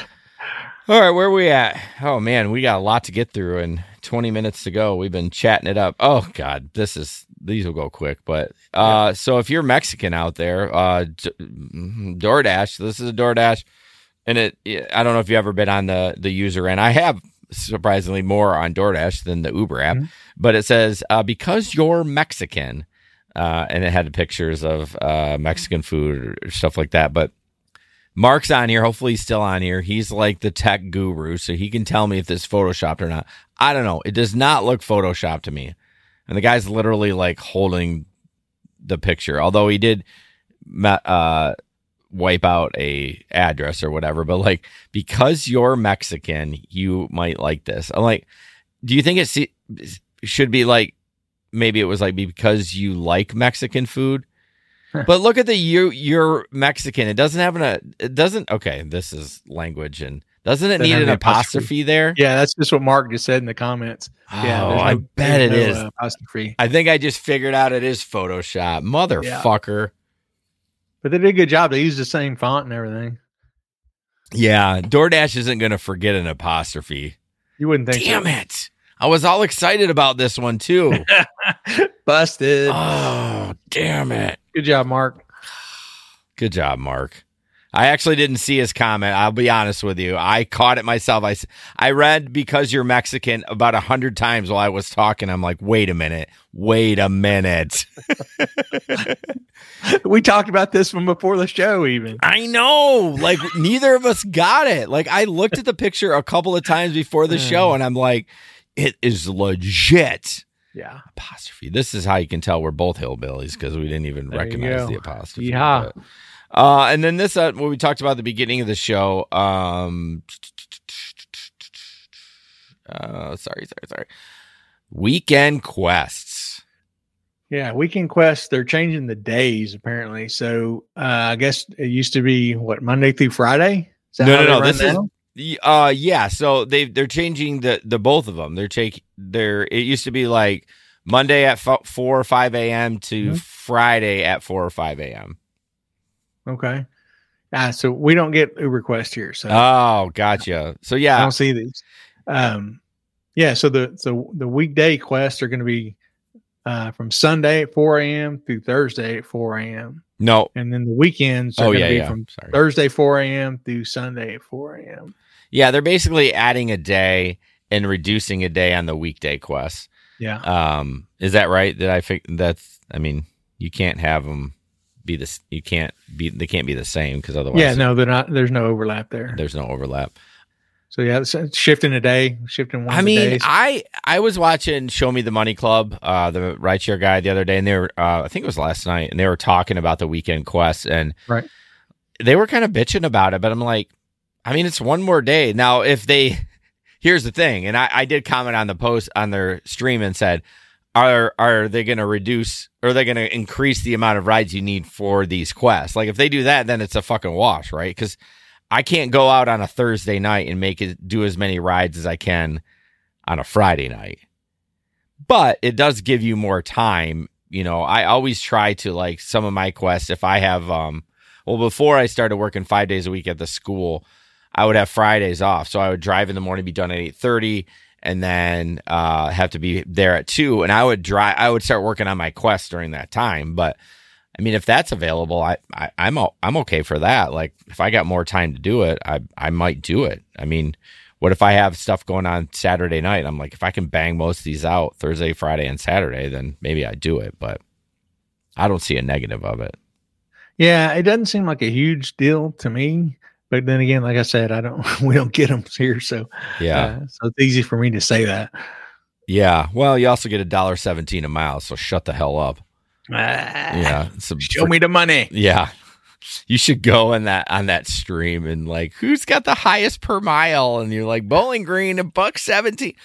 all right. Where are we at? Oh man, we got a lot to get through and twenty minutes to go. We've been chatting it up. Oh God, this is, these will go quick, but, uh, yeah. So if you're Mexican out there, uh, DoorDash, this is a DoorDash, and it, I don't know if you've ever been on the, the user end. I have surprisingly more on DoorDash than the Uber app, mm-hmm. but it says, uh, because you're Mexican, uh, and it had pictures of, uh, Mexican food or stuff like that. But Mark's on here. Hopefully he's still on here. He's like the tech guru, so he can tell me if this is photoshopped or not. I don't know. It does not look photoshopped to me. And the guy's literally like holding the picture, although he did uh, wipe out a address or whatever. But like, because you're Mexican, you might like this. I'm like, do you think it should be like, maybe it was like because you like Mexican food? But look at the you you're Mexican. It doesn't have an it doesn't okay, this is language, and doesn't it need an apostrophe, apostrophe there? Yeah, that's just what Mark just said in the comments. Oh, yeah, no, I bet it no, is. Uh, apostrophe. I think I just figured out it is Photoshop. Motherfucker. Yeah. But they did a good job. They used the same font and everything. Yeah, DoorDash isn't going to forget an apostrophe. You wouldn't think Damn so. it. I was all excited about this one too. Busted. Oh, damn it. Good job, Mark. Good job, Mark. I actually didn't see his comment. I'll be honest with you. I caught it myself. I, I read because you're Mexican about a hundred times while I was talking. I'm like, wait a minute. Wait a minute. We talked about this from before the show even. I know. Like, neither of us got it. Like, I looked at the picture a couple of times before the show, and I'm like, it is legit. Yeah. Apostrophe. This is how you can tell we're both hillbillies, because we didn't even There you recognize go. the apostrophe. Yeah. But, uh, and then this, uh, what we talked about at the beginning of the show. Um, uh, sorry, sorry, sorry. Weekend quests. Yeah, Weekend Quest, they're changing the days apparently. So uh, I guess it used to be what, Monday through Friday? Is that No, how no, they no. run This is now? the- uh yeah. So they they're changing the the both of them. They're taking they're it used to be like Monday at f- four or five a.m. to Mhm. Friday at four or five a.m. Okay. Ah, so we don't get Uber Quest here. So Oh, gotcha. So I yeah, don't see these. Um, yeah, so the so the weekday quests are going to be uh, from Sunday at four a.m. through Thursday at four a.m. no. And then the weekends are Oh going to yeah, be yeah. from Sorry. Thursday four a.m. through Sunday at four a.m. Yeah, they're basically adding a day and reducing a day on the weekday quests. Yeah. Um, is that right? Did I think that's? I mean, you can't have them be this. You can't be. They can't be the same because otherwise, Yeah, no, they're not. There's no overlap there. there's no overlap. So yeah, it's it's shifting a day, shifting one. I of the mean, days. I I was watching Show Me the Money Club, uh, the rideshare guy the other day, and they were, uh, I think it was last night, and they were talking about the weekend quest, and Right. they were kind of bitching about it. But I'm like, I mean, it's one more day now. If they, here's the thing, and I, I did comment on the post on their stream and said, are are they going to reduce or are they going to increase the amount of rides you need for these quests? Like if they do that, then it's a fucking wash, right? Because I can't go out on a Thursday night and make it do as many rides as I can on a Friday night. But it does give you more time. You know, I always try to, like, some of my quests, if I have, um, well, before I started working five days a week at the school, I would have Fridays off. So I would drive in the morning, be done at eight thirty, and then uh, have to be there at two. And I would drive, I would start working on my quest during that time. But I mean, if that's available, I, I I'm o- I'm okay for that. Like, if I got more time to do it, I I might do it. I mean, what if I have stuff going on Saturday night? I'm like, if I can bang most of these out Thursday, Friday, and Saturday, then maybe I do it. But I don't see a negative of it. Yeah, it doesn't seem like a huge deal to me. But then again, like I said, I don't. We don't get them here, so Yeah, uh, so it's easy for me to say that. yeah. Well, you also get a dollar seventeen a mile, so shut the hell up. Ah, Yeah, it's a show me the money. Yeah. You should go in that on that stream and like, who's got the highest per mile? And you're like, Bowling Green, a buck seventeen.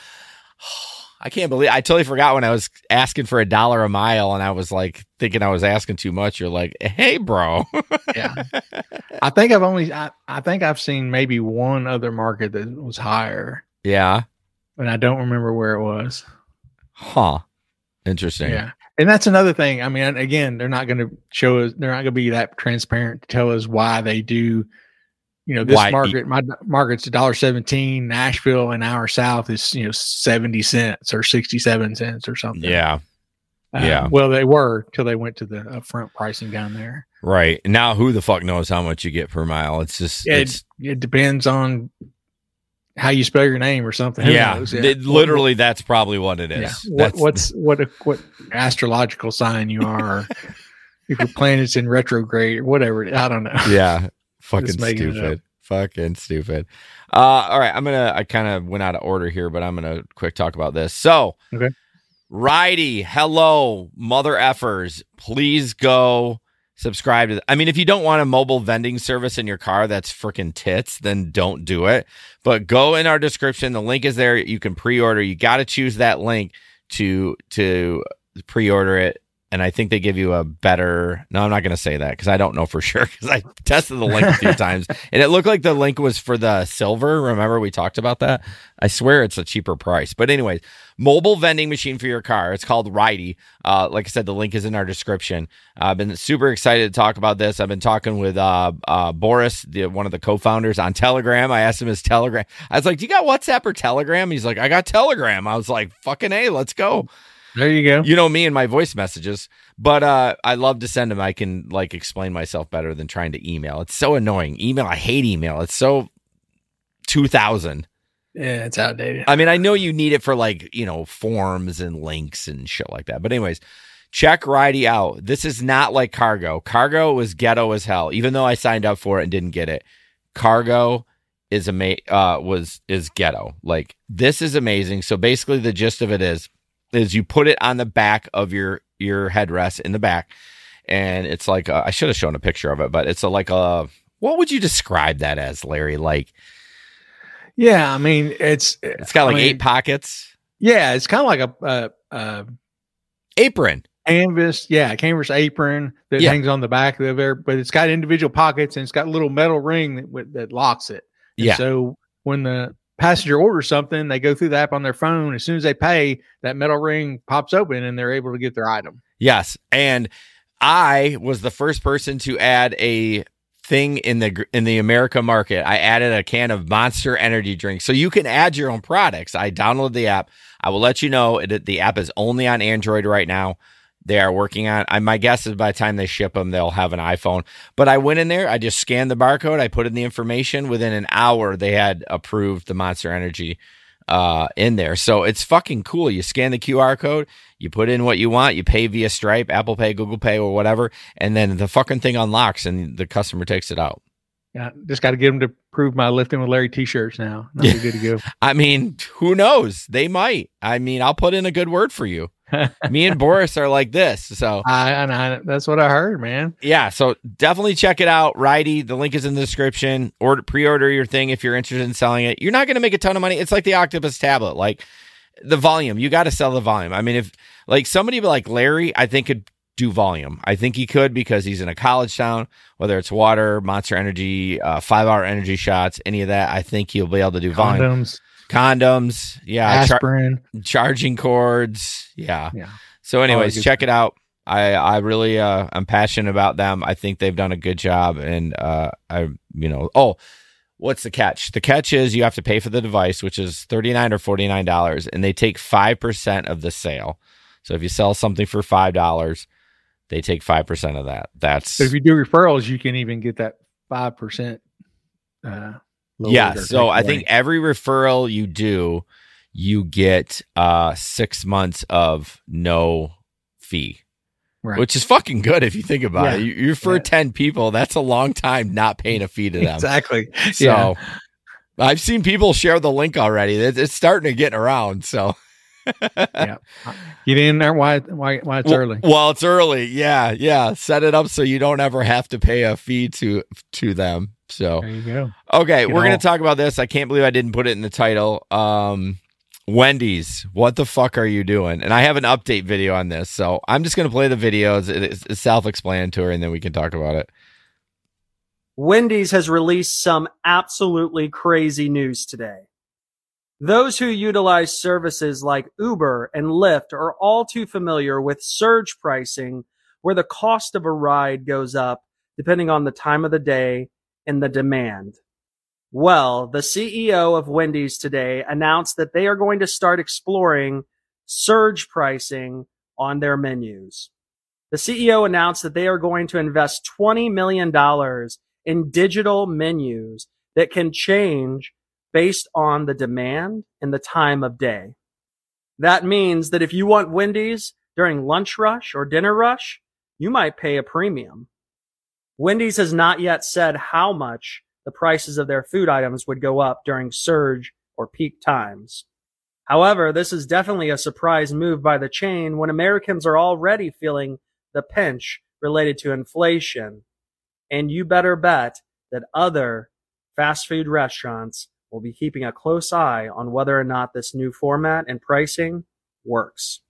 I can't believe I totally forgot when I was asking for a dollar a mile and I was like thinking I was asking too much. You're like, hey, bro. Yeah, I think I've only. I, I think I've seen maybe one other market that was higher, Yeah. but I don't remember where it was. Huh. Interesting. Yeah. And that's another thing. I mean, again, they're not going to show us, they're not going to be that transparent to tell us why they do, you know, this Why- market, my market's a dollar seventeen, Nashville and hour south is, you know, seventy cents or sixty-seven cents or something. Yeah. Uh, yeah. Well, they were till they went to the upfront pricing down there. Right. Now, who the fuck knows how much you get per mile? It's just, it's, It, it depends on how you spell your name or something. Who yeah, knows? it- literally, that's probably what it is. Yeah. What, That's- what's what a, what astrological sign you are, or if your planet's in retrograde or whatever. I don't know. yeah, fucking Just making it stupid. Fucking stupid. Uh, all right, I'm gonna. I kind of went out of order here, but I'm gonna quick talk about this. So, Okay. Righty, hello, mother effers. Please go subscribe to. th- I mean, if you don't want a mobile vending service in your car, that's freaking tits. Then don't do it. But go in our description. The link is there. You can pre-order. You got to choose that link to to pre-order it. And I think they give you a better. No, I'm not going to say that because I don't know for sure because I tested the link a few times and it looked like the link was for the silver. Remember we talked about that? I swear it's a cheaper price. But anyways, mobile vending machine for your car. It's called Righty. Uh, like I said, the link is in our description. Uh, I've been super excited to talk about this. I've been talking with uh, uh, Boris, the, one of the co-founders, on Telegram. I asked him his Telegram. I was like, "Do you got WhatsApp or Telegram?" He's like, "I got Telegram." I was like, "Fucking A, let's go." There you go. You know me and my voice messages, but uh, I love to send them. I can like explain myself better than trying to email. It's so annoying. Email, I hate email. It's so two thousand. Yeah, it's outdated. I mean, I know you need it for like, you know, forms and links and shit like that. But anyways, check Ridey out. This is not like Cargo. Cargo was ghetto as hell. Even though I signed up for it and didn't get it, Cargo is ama- uh, was is ghetto. Like, this is amazing. So basically the gist of it is, is you put it on the back of your, your headrest in the back. And it's like, a, I should have shown a picture of it, but it's a, like a, what would you describe that as, Larry? Like, yeah, I mean, it's, it's got like I mean, eight pockets. Yeah. It's kind of like a, a, a apron. Canvas. Yeah. Canvas apron that yeah. hangs on the back of there, but it's got individual pockets and it's got a little metal ring that, that locks it. And yeah. So when the passenger orders something, they go through the app on their phone. As soon as they pay, that metal ring pops open and they're able to get their item. Yes. And I was the first person to add a thing in the in the America market. I added a can of Monster Energy drink. So you can add your own products. I downloaded the app. I will let you know it, the app is only on Android right now. They are working on, I, my guess is by the time they ship them, they'll have an iPhone. But I went in there, I just scanned the barcode, I put in the information. Within an hour, they had approved the Monster Energy uh, in there. So it's fucking cool. You scan the Q R code, you put in what you want, you pay via Stripe, Apple Pay, Google Pay, or whatever, and then the fucking thing unlocks and the customer takes it out. Yeah, just got to get them to prove my Lifting with Larry t-shirts now. That'll be good to go. I mean, who knows? They might. I mean, I'll put in a good word for you. Me and Boris are like this, so I, I that's what I heard, man. Yeah, so definitely check it out. Ridey, the link is in the description. Order, pre-order your thing if you're interested in selling it. You're not going to make a ton of money. It's like the Octopus tablet, like the volume. You got to sell the volume. I mean, if like somebody like Larry, I think could do volume. I think he could because he's in a college town. Whether it's water, Monster Energy, uh, five-hour energy shots, any of that, I think he'll be able to do volume. Condoms. Condoms, yeah, aspirin, char- charging cords, yeah. yeah. So, anyways, check stuff. it out. I, I really, uh, I'm passionate about them. I think they've done a good job, and uh, I, you know, oh, what's the catch? The catch is you have to pay for the device, which is thirty-nine or forty-nine dollars, and they take five percent of the sale. So, if you sell something for five dollars, they take five percent of that. That's but if you do referrals, you can even get that five percent. Uh, Yeah, so I think every referral you do, you get uh, six months of no fee, right. Which is fucking good if you think about yeah. it. You, you refer yeah. ten people, that's a long time not paying a fee to them. Exactly. So yeah. I've seen people share the link already. It's, it's starting to get around, so. yeah, get in there while why why it's well, early. Well, it's early. Yeah, yeah. Set it up so you don't ever have to pay a fee to to them. So there you go. Okay, Get we're all. gonna talk about this. I can't believe I didn't put it in the title. Um, Wendy's, what the fuck are you doing? And I have an update video on this, so I'm just gonna play the videos. It's, it's self-explanatory, and then we can talk about it. Wendy's has released some absolutely crazy news today. Those who utilize services like Uber and Lyft are all too familiar with surge pricing, where the cost of a ride goes up depending on the time of the day and the demand. Well, the C E O of Wendy's today announced that they are going to start exploring surge pricing on their menus. The C E O announced that they are going to invest twenty million dollars in digital menus that can change based on the demand and the time of day. That means that if you want Wendy's during lunch rush or dinner rush, you might pay a premium. Wendy's has not yet said how much the prices of their food items would go up during surge or peak times. However, this is definitely a surprise move by the chain when Americans are already feeling the pinch related to inflation. And you better bet that other fast food restaurants will be keeping a close eye on whether or not this new format and pricing works.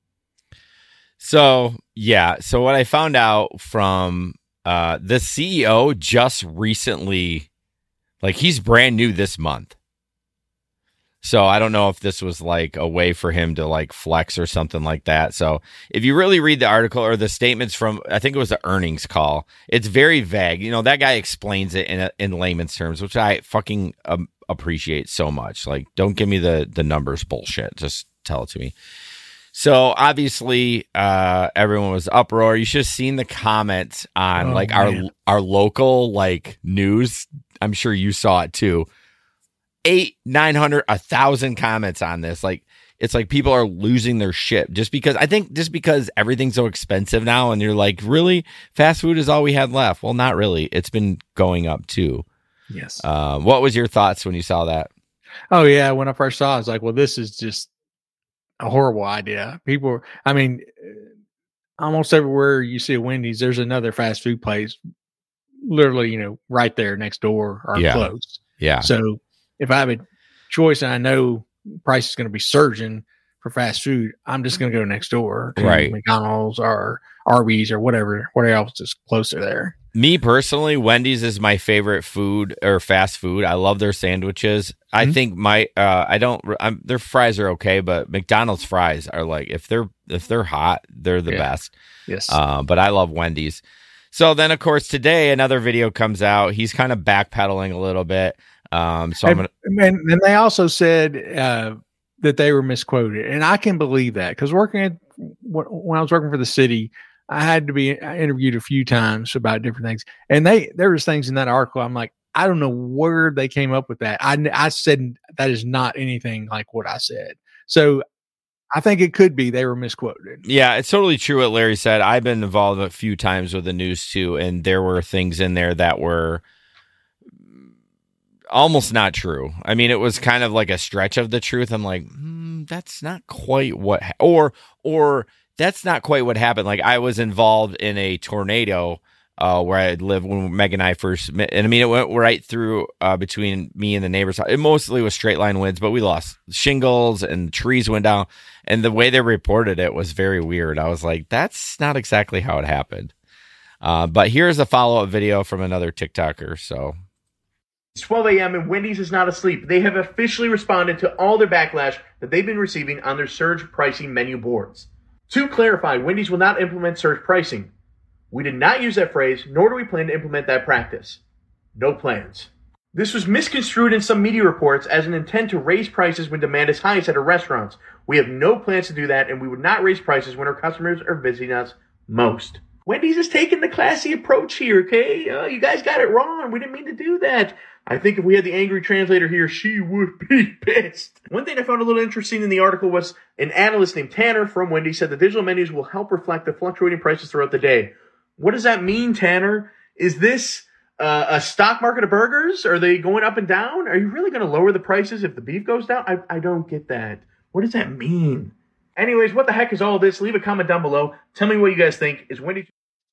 So, yeah. So what I found out from uh, the C E O just recently, like he's brand new this month. So I don't know if this was like a way for him to like flex or something like that. So if you really read the article or the statements from, I think it was the earnings call, it's very vague. You know, that guy explains it in a, in layman's terms, which I fucking um, appreciate so much. Like, don't give me the, the numbers bullshit. Just tell it to me. So obviously, uh, everyone was uproar. You should have seen the comments on Oh, like man. our our local like news. I'm sure you saw it too. Eight, nine hundred, a thousand comments on this. Like it's like people are losing their shit just because I think just because everything's so expensive now, and you're like, really, fast food is all we had left. Well, not really. It's been going up too. Yes. Uh, what was your thoughts when you saw that? Oh yeah, when I first saw it, I was like, well, this is just a horrible idea. People, I mean, uh, almost everywhere you see a Wendy's, there's another fast food place, literally, you know, right there next door or Yeah. close. Yeah. So if I have a choice and I know price is going to be surging for fast food, I'm just going to go next door to Right. McDonald's or Arby's or whatever, whatever else is closer there. Me personally, Wendy's is my favorite food or fast food. I love their sandwiches. I Mhm. think my uh, I don't I'm, their fries are okay, but McDonald's fries are like if they're if they're hot, they're the Yeah. best. Yes. Uh, but I love Wendy's. So then, of course, today another video comes out. He's kind of backpedaling a little bit. Um, so I'm and, gonna and, and they also said uh, that they were misquoted, and I can believe that because working at when I was working for the city, I had to be interviewed a few times about different things, and they there was things in that article. I'm like, I don't know where they came up with that. I I said that is not anything like what I said. So I think it could be they were misquoted. Yeah, it's totally true what Larry said. I've been involved a few times with the news too, and there were things in there that were almost not true. I mean, it was kind of like a stretch of the truth. I'm like, hmm, that's not quite what, ha-. or or that's not quite what happened. Like I was involved in a tornado uh, where I lived when Meg and I first met, and I mean, it went right through uh, between me and the neighbors. It mostly was straight line winds, but we lost shingles and trees went down. And the way they reported it was very weird. I was like, that's not exactly how it happened. Uh, but here's a follow up video from another TikToker. So. It's twelve a.m. and Wendy's is not asleep. They have officially responded to all their backlash that they've been receiving on their surge pricing menu boards. To clarify, Wendy's will not implement surge pricing. We did not use that phrase, nor do we plan to implement that practice. No plans. This was misconstrued in some media reports as an intent to raise prices when demand is highest at our restaurants. We have no plans to do that, and we would not raise prices when our customers are visiting us most. Wendy's is taking the classy approach here, okay? Uh, you guys got it wrong. We didn't mean to do that. I think if we had the angry translator here, she would be pissed. One thing I found a little interesting in the article was an analyst named Tanner from Wendy's said the digital menus will help reflect the fluctuating prices throughout the day. What does that mean, Tanner? Is this uh, a stock market of burgers? Are they going up and down? Are you really going to lower the prices if the beef goes down? I, I don't get that. What does that mean? Anyways, what the heck is all this? Leave a comment down below. Tell me what you guys think. Is Wendy's...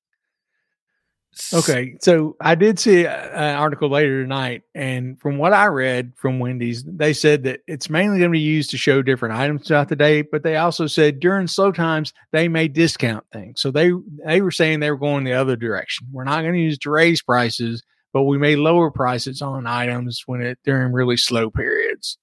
Okay, so I did see a- an article later tonight, and from what I read from Wendy's, they said that it's mainly going to be used to show different items throughout the day, but they also said during slow times they may discount things. So they they were saying they were going the other direction. We're not going to use it to raise prices, but we may lower prices on items when it during really slow periods.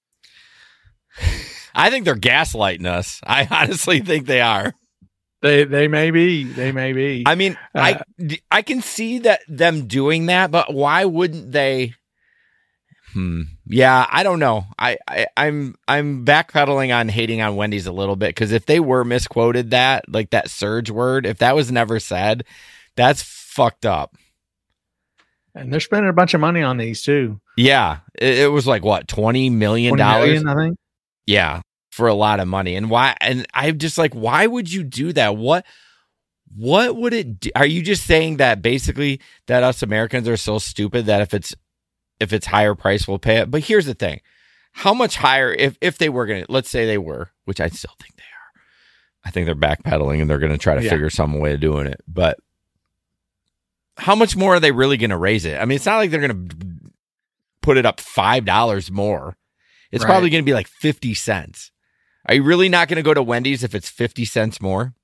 I think they're gaslighting us. I honestly think they are. They they may be. They may be. I mean, Uh, I I can see that them doing that, but why wouldn't they? Hmm. Yeah, I don't know. I, I I'm I'm backpedaling on hating on Wendy's a little bit because if they were misquoted that, like that surge word, if that was never said, that's fucked up. And they're spending a bunch of money on these too. Yeah, it, it was like what twenty million twenty dollars. million, I think. Yeah, for a lot of money. And why? And I'm just like, why would you do that? What? What would it do? Are you just saying that basically that us Americans are so stupid that if it's if it's higher price, we'll pay it? But here's the thing: how much higher? If if they were gonna, let's say they were, which I still think they are. I think they're backpedaling and they're gonna try to Yeah. figure some way of doing it. But how much more are they really gonna raise it? I mean, it's not like they're gonna put it up five dollars more. It's Right. probably gonna be like fifty cents. Are you really not going to go to Wendy's if it's fifty cents more?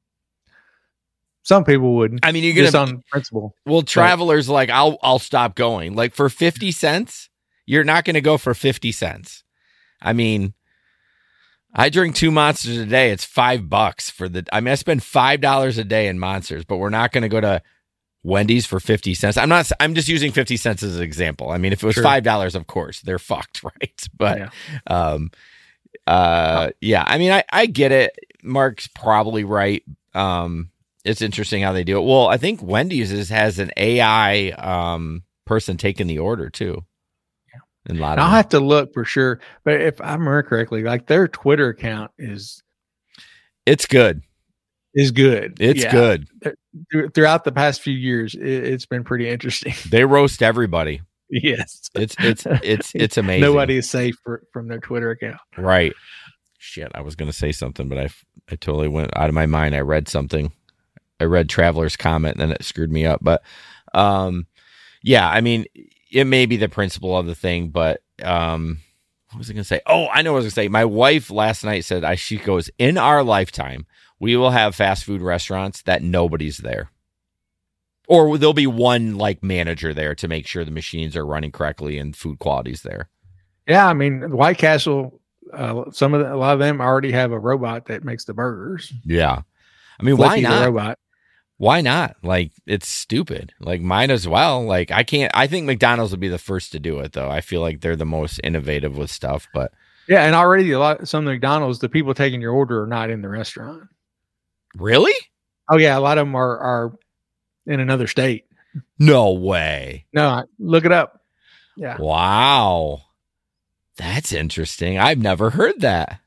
Some people wouldn't. I mean, you're Just going to, on principle. well, travelers like, I'll, I'll stop going. Like for fifty cents, you're not going to go for fifty cents. I mean, I drink two Monsters a day. It's five bucks for the, I mean, I spend five dollars a day in Monsters, but we're not going to go to Wendy's for fifty cents. I'm not, I'm just using fifty cents as an example. I mean, if it was Sure. five dollars, of course, they're fucked, right? But, Yeah. um, uh, yeah, I mean, I, I get it. Mark's probably right. Um, it's interesting how they do it. Well, I think Wendy's is, has an A I um, person taking the order too. Yeah. And a lot I'll of have to look for sure. But if I remember correctly, like their Twitter account is it's good. Is good. It's yeah. good. Th- throughout the past few years, it, it's been pretty interesting. They roast everybody. Yes, it's it's it's it's amazing. Nobody is safe for, from their Twitter account. Right. Shit, I was going to say something, but I I totally went out of my mind. I read something. I read Traveler's comment, and then it screwed me up. But um, yeah, I mean, it may be the principle of the thing, but um, what was I going to say? Oh, I know what I was going to say. My wife last night said, I, she goes, in our lifetime, we will have fast food restaurants that nobody's there. Or there'll be one like manager there to make sure the machines are running correctly and food quality's there. Yeah, I mean, White Castle, uh, some of the, a lot of them already have a robot that makes the burgers. Yeah. I mean, why Flicky's not? a robot. Why not? Like, it's stupid. Like, might as well. Like, I can't, I think McDonald's would be the first to do it, though. I feel like they're the most innovative with stuff, but. Yeah, and already a lot, some of the McDonald's, the people taking your order are not in the restaurant. Really? Oh, yeah, a lot of them are, are in another state. No way. No, look it up. Yeah. Wow. That's interesting. I've never heard that.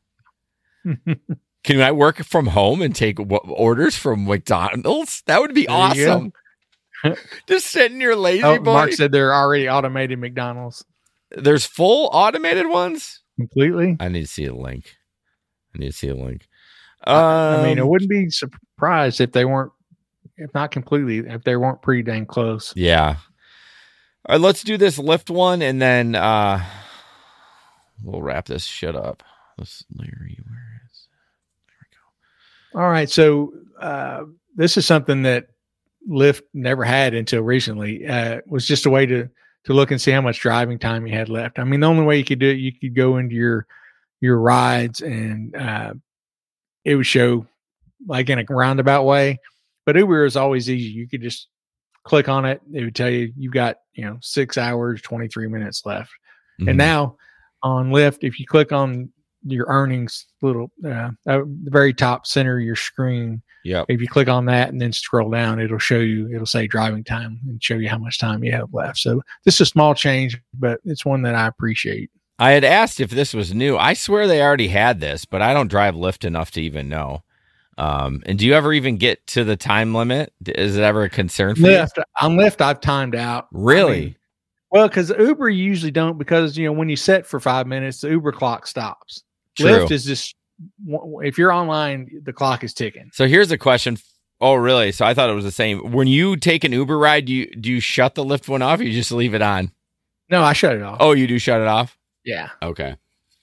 Can I work from home and take w- orders from McDonald's? That would be there awesome. Just sitting your lazy oh, boy. Mark said there are already automated McDonald's. There's full automated ones? Completely. I need to see a link. I need to see a link. Um, I mean, I Um, wouldn't be surprised if they weren't, if not completely, if they weren't pretty dang close. Yeah. All right, let's do this Lyft one, and then uh, we'll wrap this shit up. Let's, Larry, where is there we go. All right. So uh, this is something that Lyft never had until recently. Uh, was just a way to to look and see how much driving time you had left. I mean, the only way you could do it, you could go into your your rides, and uh, it would show like in a roundabout way. But Uber is always easy. You could just click on it. It would tell you you've got, you know, six hours, twenty-three minutes left. Mm-hmm. And now on Lyft, if you click on your earnings little, uh, at the very top center of your screen, Yep. if you click on that and then scroll down, it'll show you, it'll say driving time and show you how much time you have left. So this is a small change, but it's one that I appreciate. I had asked if this was new. I swear they already had this, but I don't drive Lyft enough to even know. Um, and do you ever even get to the time limit? Is it ever a concern for Lyft, you? on Lyft, I've timed out. Really? I mean, well, because Uber you usually don't, because, you know, when you set for five minutes, the Uber clock stops. True. Lyft is just, if you're online, the clock is ticking. So here's a question. Oh, really? So I thought it was the same. When you take an Uber ride, do you do you shut the Lyft one off, or you just leave it on? No, I shut it off. Oh, you do shut it off? Yeah. Okay.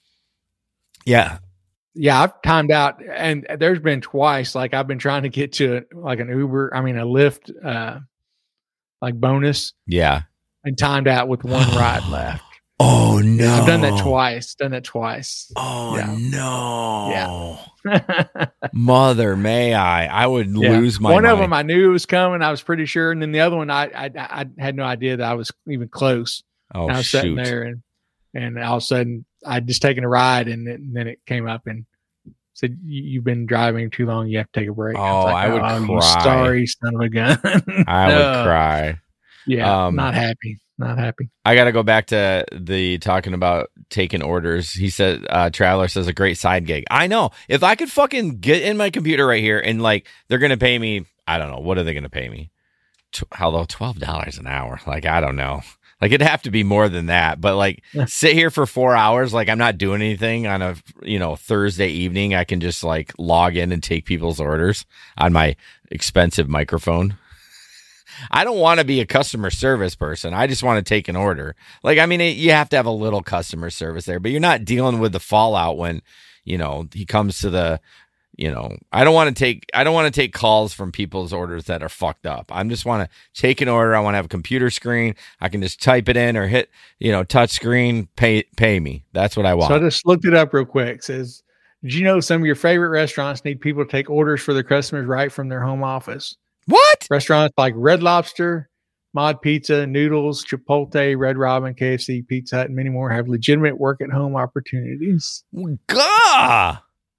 Yeah. Yeah, I've timed out, and there's been twice, like I've been trying to get to like an Uber, I mean a Lyft, uh, like bonus, Yeah. and timed out with one ride left. Oh no! I've done that twice. Done that twice. Oh Yeah. no! Yeah. Mother, may I? I would Yeah. lose my. One mind. of them I knew it was coming. I was pretty sure, and then the other one I I, I had no idea that I was even close. Oh And I was shoot! sitting there, and and all of a sudden I'd just taken a ride, and, it, and then it came up and said, "You've been driving too long. You have to take a break." Oh, was like, I would "Oh, you cry. sorry son of a gun. I No. would cry. Yeah, Um, not happy. Not happy. I got to go back to the talking about taking orders. He said, uh, Traveler says a great side gig. I know. If I could fucking get in my computer right here and like, they're going to pay me, I don't know. What are they going to pay me? T- Hello, twelve dollars an hour. Like, I don't know. Like, it'd have to be more than that. But like, sit here for four hours. Like, I'm not doing anything on a, you know, Thursday evening. I can just like log in and take people's orders on my expensive microphone. I don't want to be a customer service person. I just want to take an order. Like, I mean, it, you have to have a little customer service there, but you're not dealing with the fallout when, you know, he comes to the, you know, I don't want to take, I don't want to take calls from people's orders that are fucked up. I just want to take an order. I want to have a computer screen. I can just type it in or hit, you know, touch screen, pay, pay me. That's what I want. So I just looked it up real quick. It says, did you know some of your favorite restaurants need people to take orders for their customers right from their home office? What? Restaurants like Red Lobster, Mod Pizza, Noodles, Chipotle, Red Robin, K F C, Pizza Hut, and many more have legitimate work-at-home opportunities. Gah!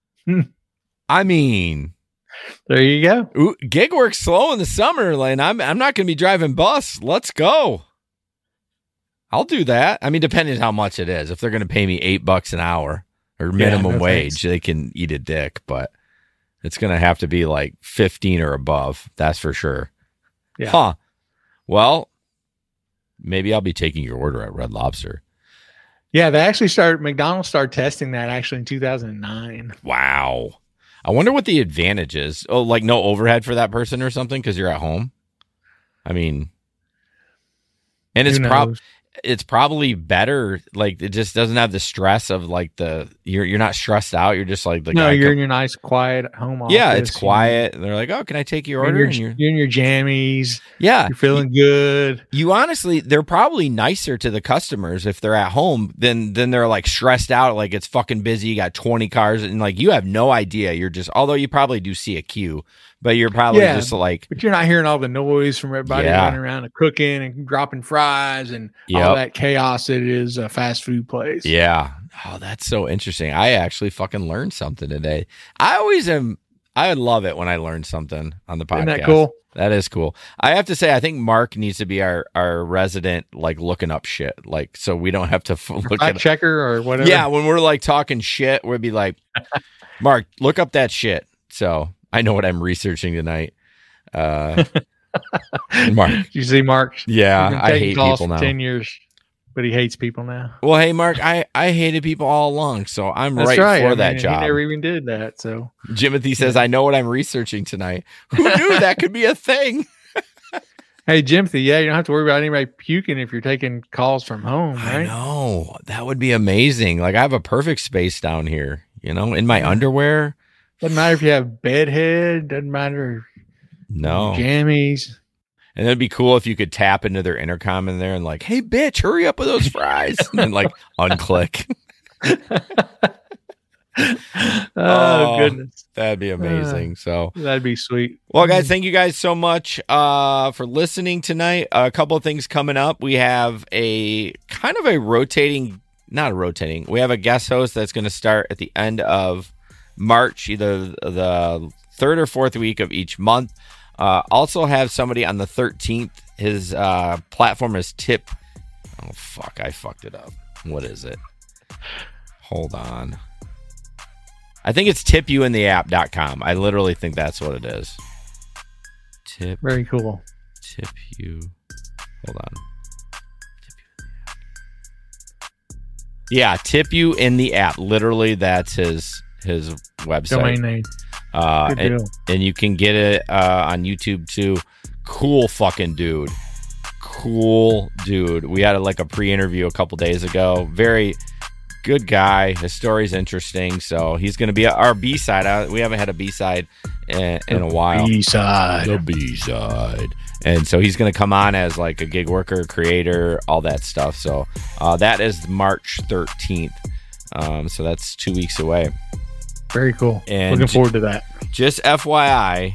I mean, there you go. Ooh, gig work's slow in the summer, and I'm I'm not going to be driving bus. Let's go. I'll do that. I mean, depending on how much it is. If they're going to pay me eight bucks an hour or minimum yeah, no wage, thanks. They can eat a dick. But it's going to have to be like fifteen or above. That's for sure. Yeah. Huh. Well, maybe I'll be taking your order at Red Lobster. Yeah, they actually started, McDonald's started testing that actually in two thousand nine. Wow. I wonder what the advantage is. Oh, like no overhead for that person or something because you're at home? I mean, and it's probably it's probably better. Like it just doesn't have the stress of like the you're you're not stressed out. You're just like the no, guy you're come, in your nice quiet home office. Yeah, it's quiet. And they're like, oh, can I take your order? You're, and you're, you're in your jammies. Yeah, you're feeling good. You honestly, they're probably nicer to the customers if they're at home than than they're like stressed out. Like it's fucking busy. You got twenty cars and like you have no idea. You're just although you probably do see a queue. But you're probably yeah, just like, but you're not hearing all the noise from everybody yeah. running around and cooking and dropping fries and yep. all that chaos that is a fast food place. Yeah. Oh, that's so interesting. I actually fucking learned something today. I always am. I love it when I learn something on the podcast. Isn't that cool? That is cool. I have to say, I think Mark needs to be our, our resident, like looking up shit. Like, so we don't have to f- look fact at checker or whatever. Yeah. When we're like talking shit, we'd be like, Mark, look up that shit. So I know what I'm researching tonight. Uh, Mark, Did you see Mark? Yeah, I hate people for now. Ten years, but he hates people now. Well, hey, Mark, I, I hated people all along, so I'm That's right, right for I that mean, job. He never even did that. So Jimothy says, "I know what I'm researching tonight." Who knew that could be a thing? Hey, Jimothy, yeah, you don't have to worry about anybody puking if you're taking calls from home, right? I know that would be amazing. Like I have a perfect space down here, you know, in my underwear. Doesn't matter if you have bed head. Doesn't matter. No jammies. And it'd be cool if you could tap into their intercom in there and like, hey, bitch, hurry up with those fries. And then like unclick. oh, oh, goodness. That'd be amazing. Uh, so that'd be sweet. Well, guys, thank you guys so much uh, for listening tonight. A couple of things coming up. We have a kind of a rotating, not a rotating. We have a guest host that's going to start at the end of March, either the third or fourth week of each month. Uh, also have somebody on the thirteenth. His uh, platform is Tip. Oh, fuck. I fucked it up. What is it? Hold on. I think it's tip you in the app dot com. I literally think that's what it is. Tip. Very cool. Tip you. Hold on. Tip you in the app. Yeah, Tip You in the App. Literally, that's his his website. Domain name. Uh, and, and you can get it uh, on YouTube too. Cool fucking dude. Cool dude. We had a, like a pre-interview a couple days ago. Very good guy. His story's interesting. So he's going to be our B-side. We haven't had a B-side in, in a while. B-side. The B-side. And so he's going to come on as like a gig worker, creator, all that stuff. So uh, that is March thirteenth. Um, so that's two weeks away. Very cool. And looking forward to that. Just F Y I,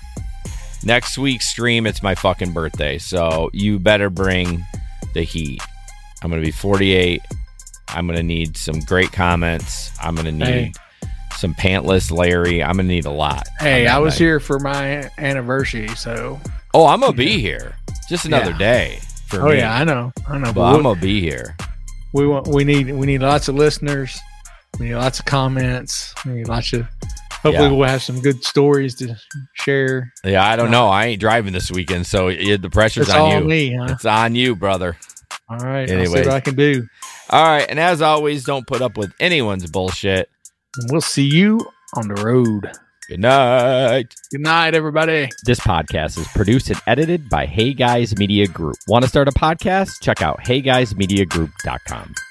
next week's stream, it's my fucking birthday. So you better bring the heat. I'm going to be forty-eight. I'm going to need some great comments. I'm going to need hey. some pantless Larry. I'm going to need a lot. Hey, I was night. here for my anniversary, so. Oh, I'm going to be here. Just another yeah. day for oh, me. yeah, I know. I know. But, but I'm going to be here. We want. We need. We need lots of listeners. We need lots of comments. We need lots of. Hopefully, yeah. we'll have some good stories to share. Yeah, I don't uh, know. I ain't driving this weekend, so it, the pressure's it's on all you. Me, huh? It's on you, brother. All right. Anyways. I'll see what I can do. All right, and as always, don't put up with anyone's bullshit. And we'll see you on the road. Good night. Good night, everybody. This podcast is produced and edited by Hey Guys Media Group. Want to start a podcast? Check out hey guys media group dot com.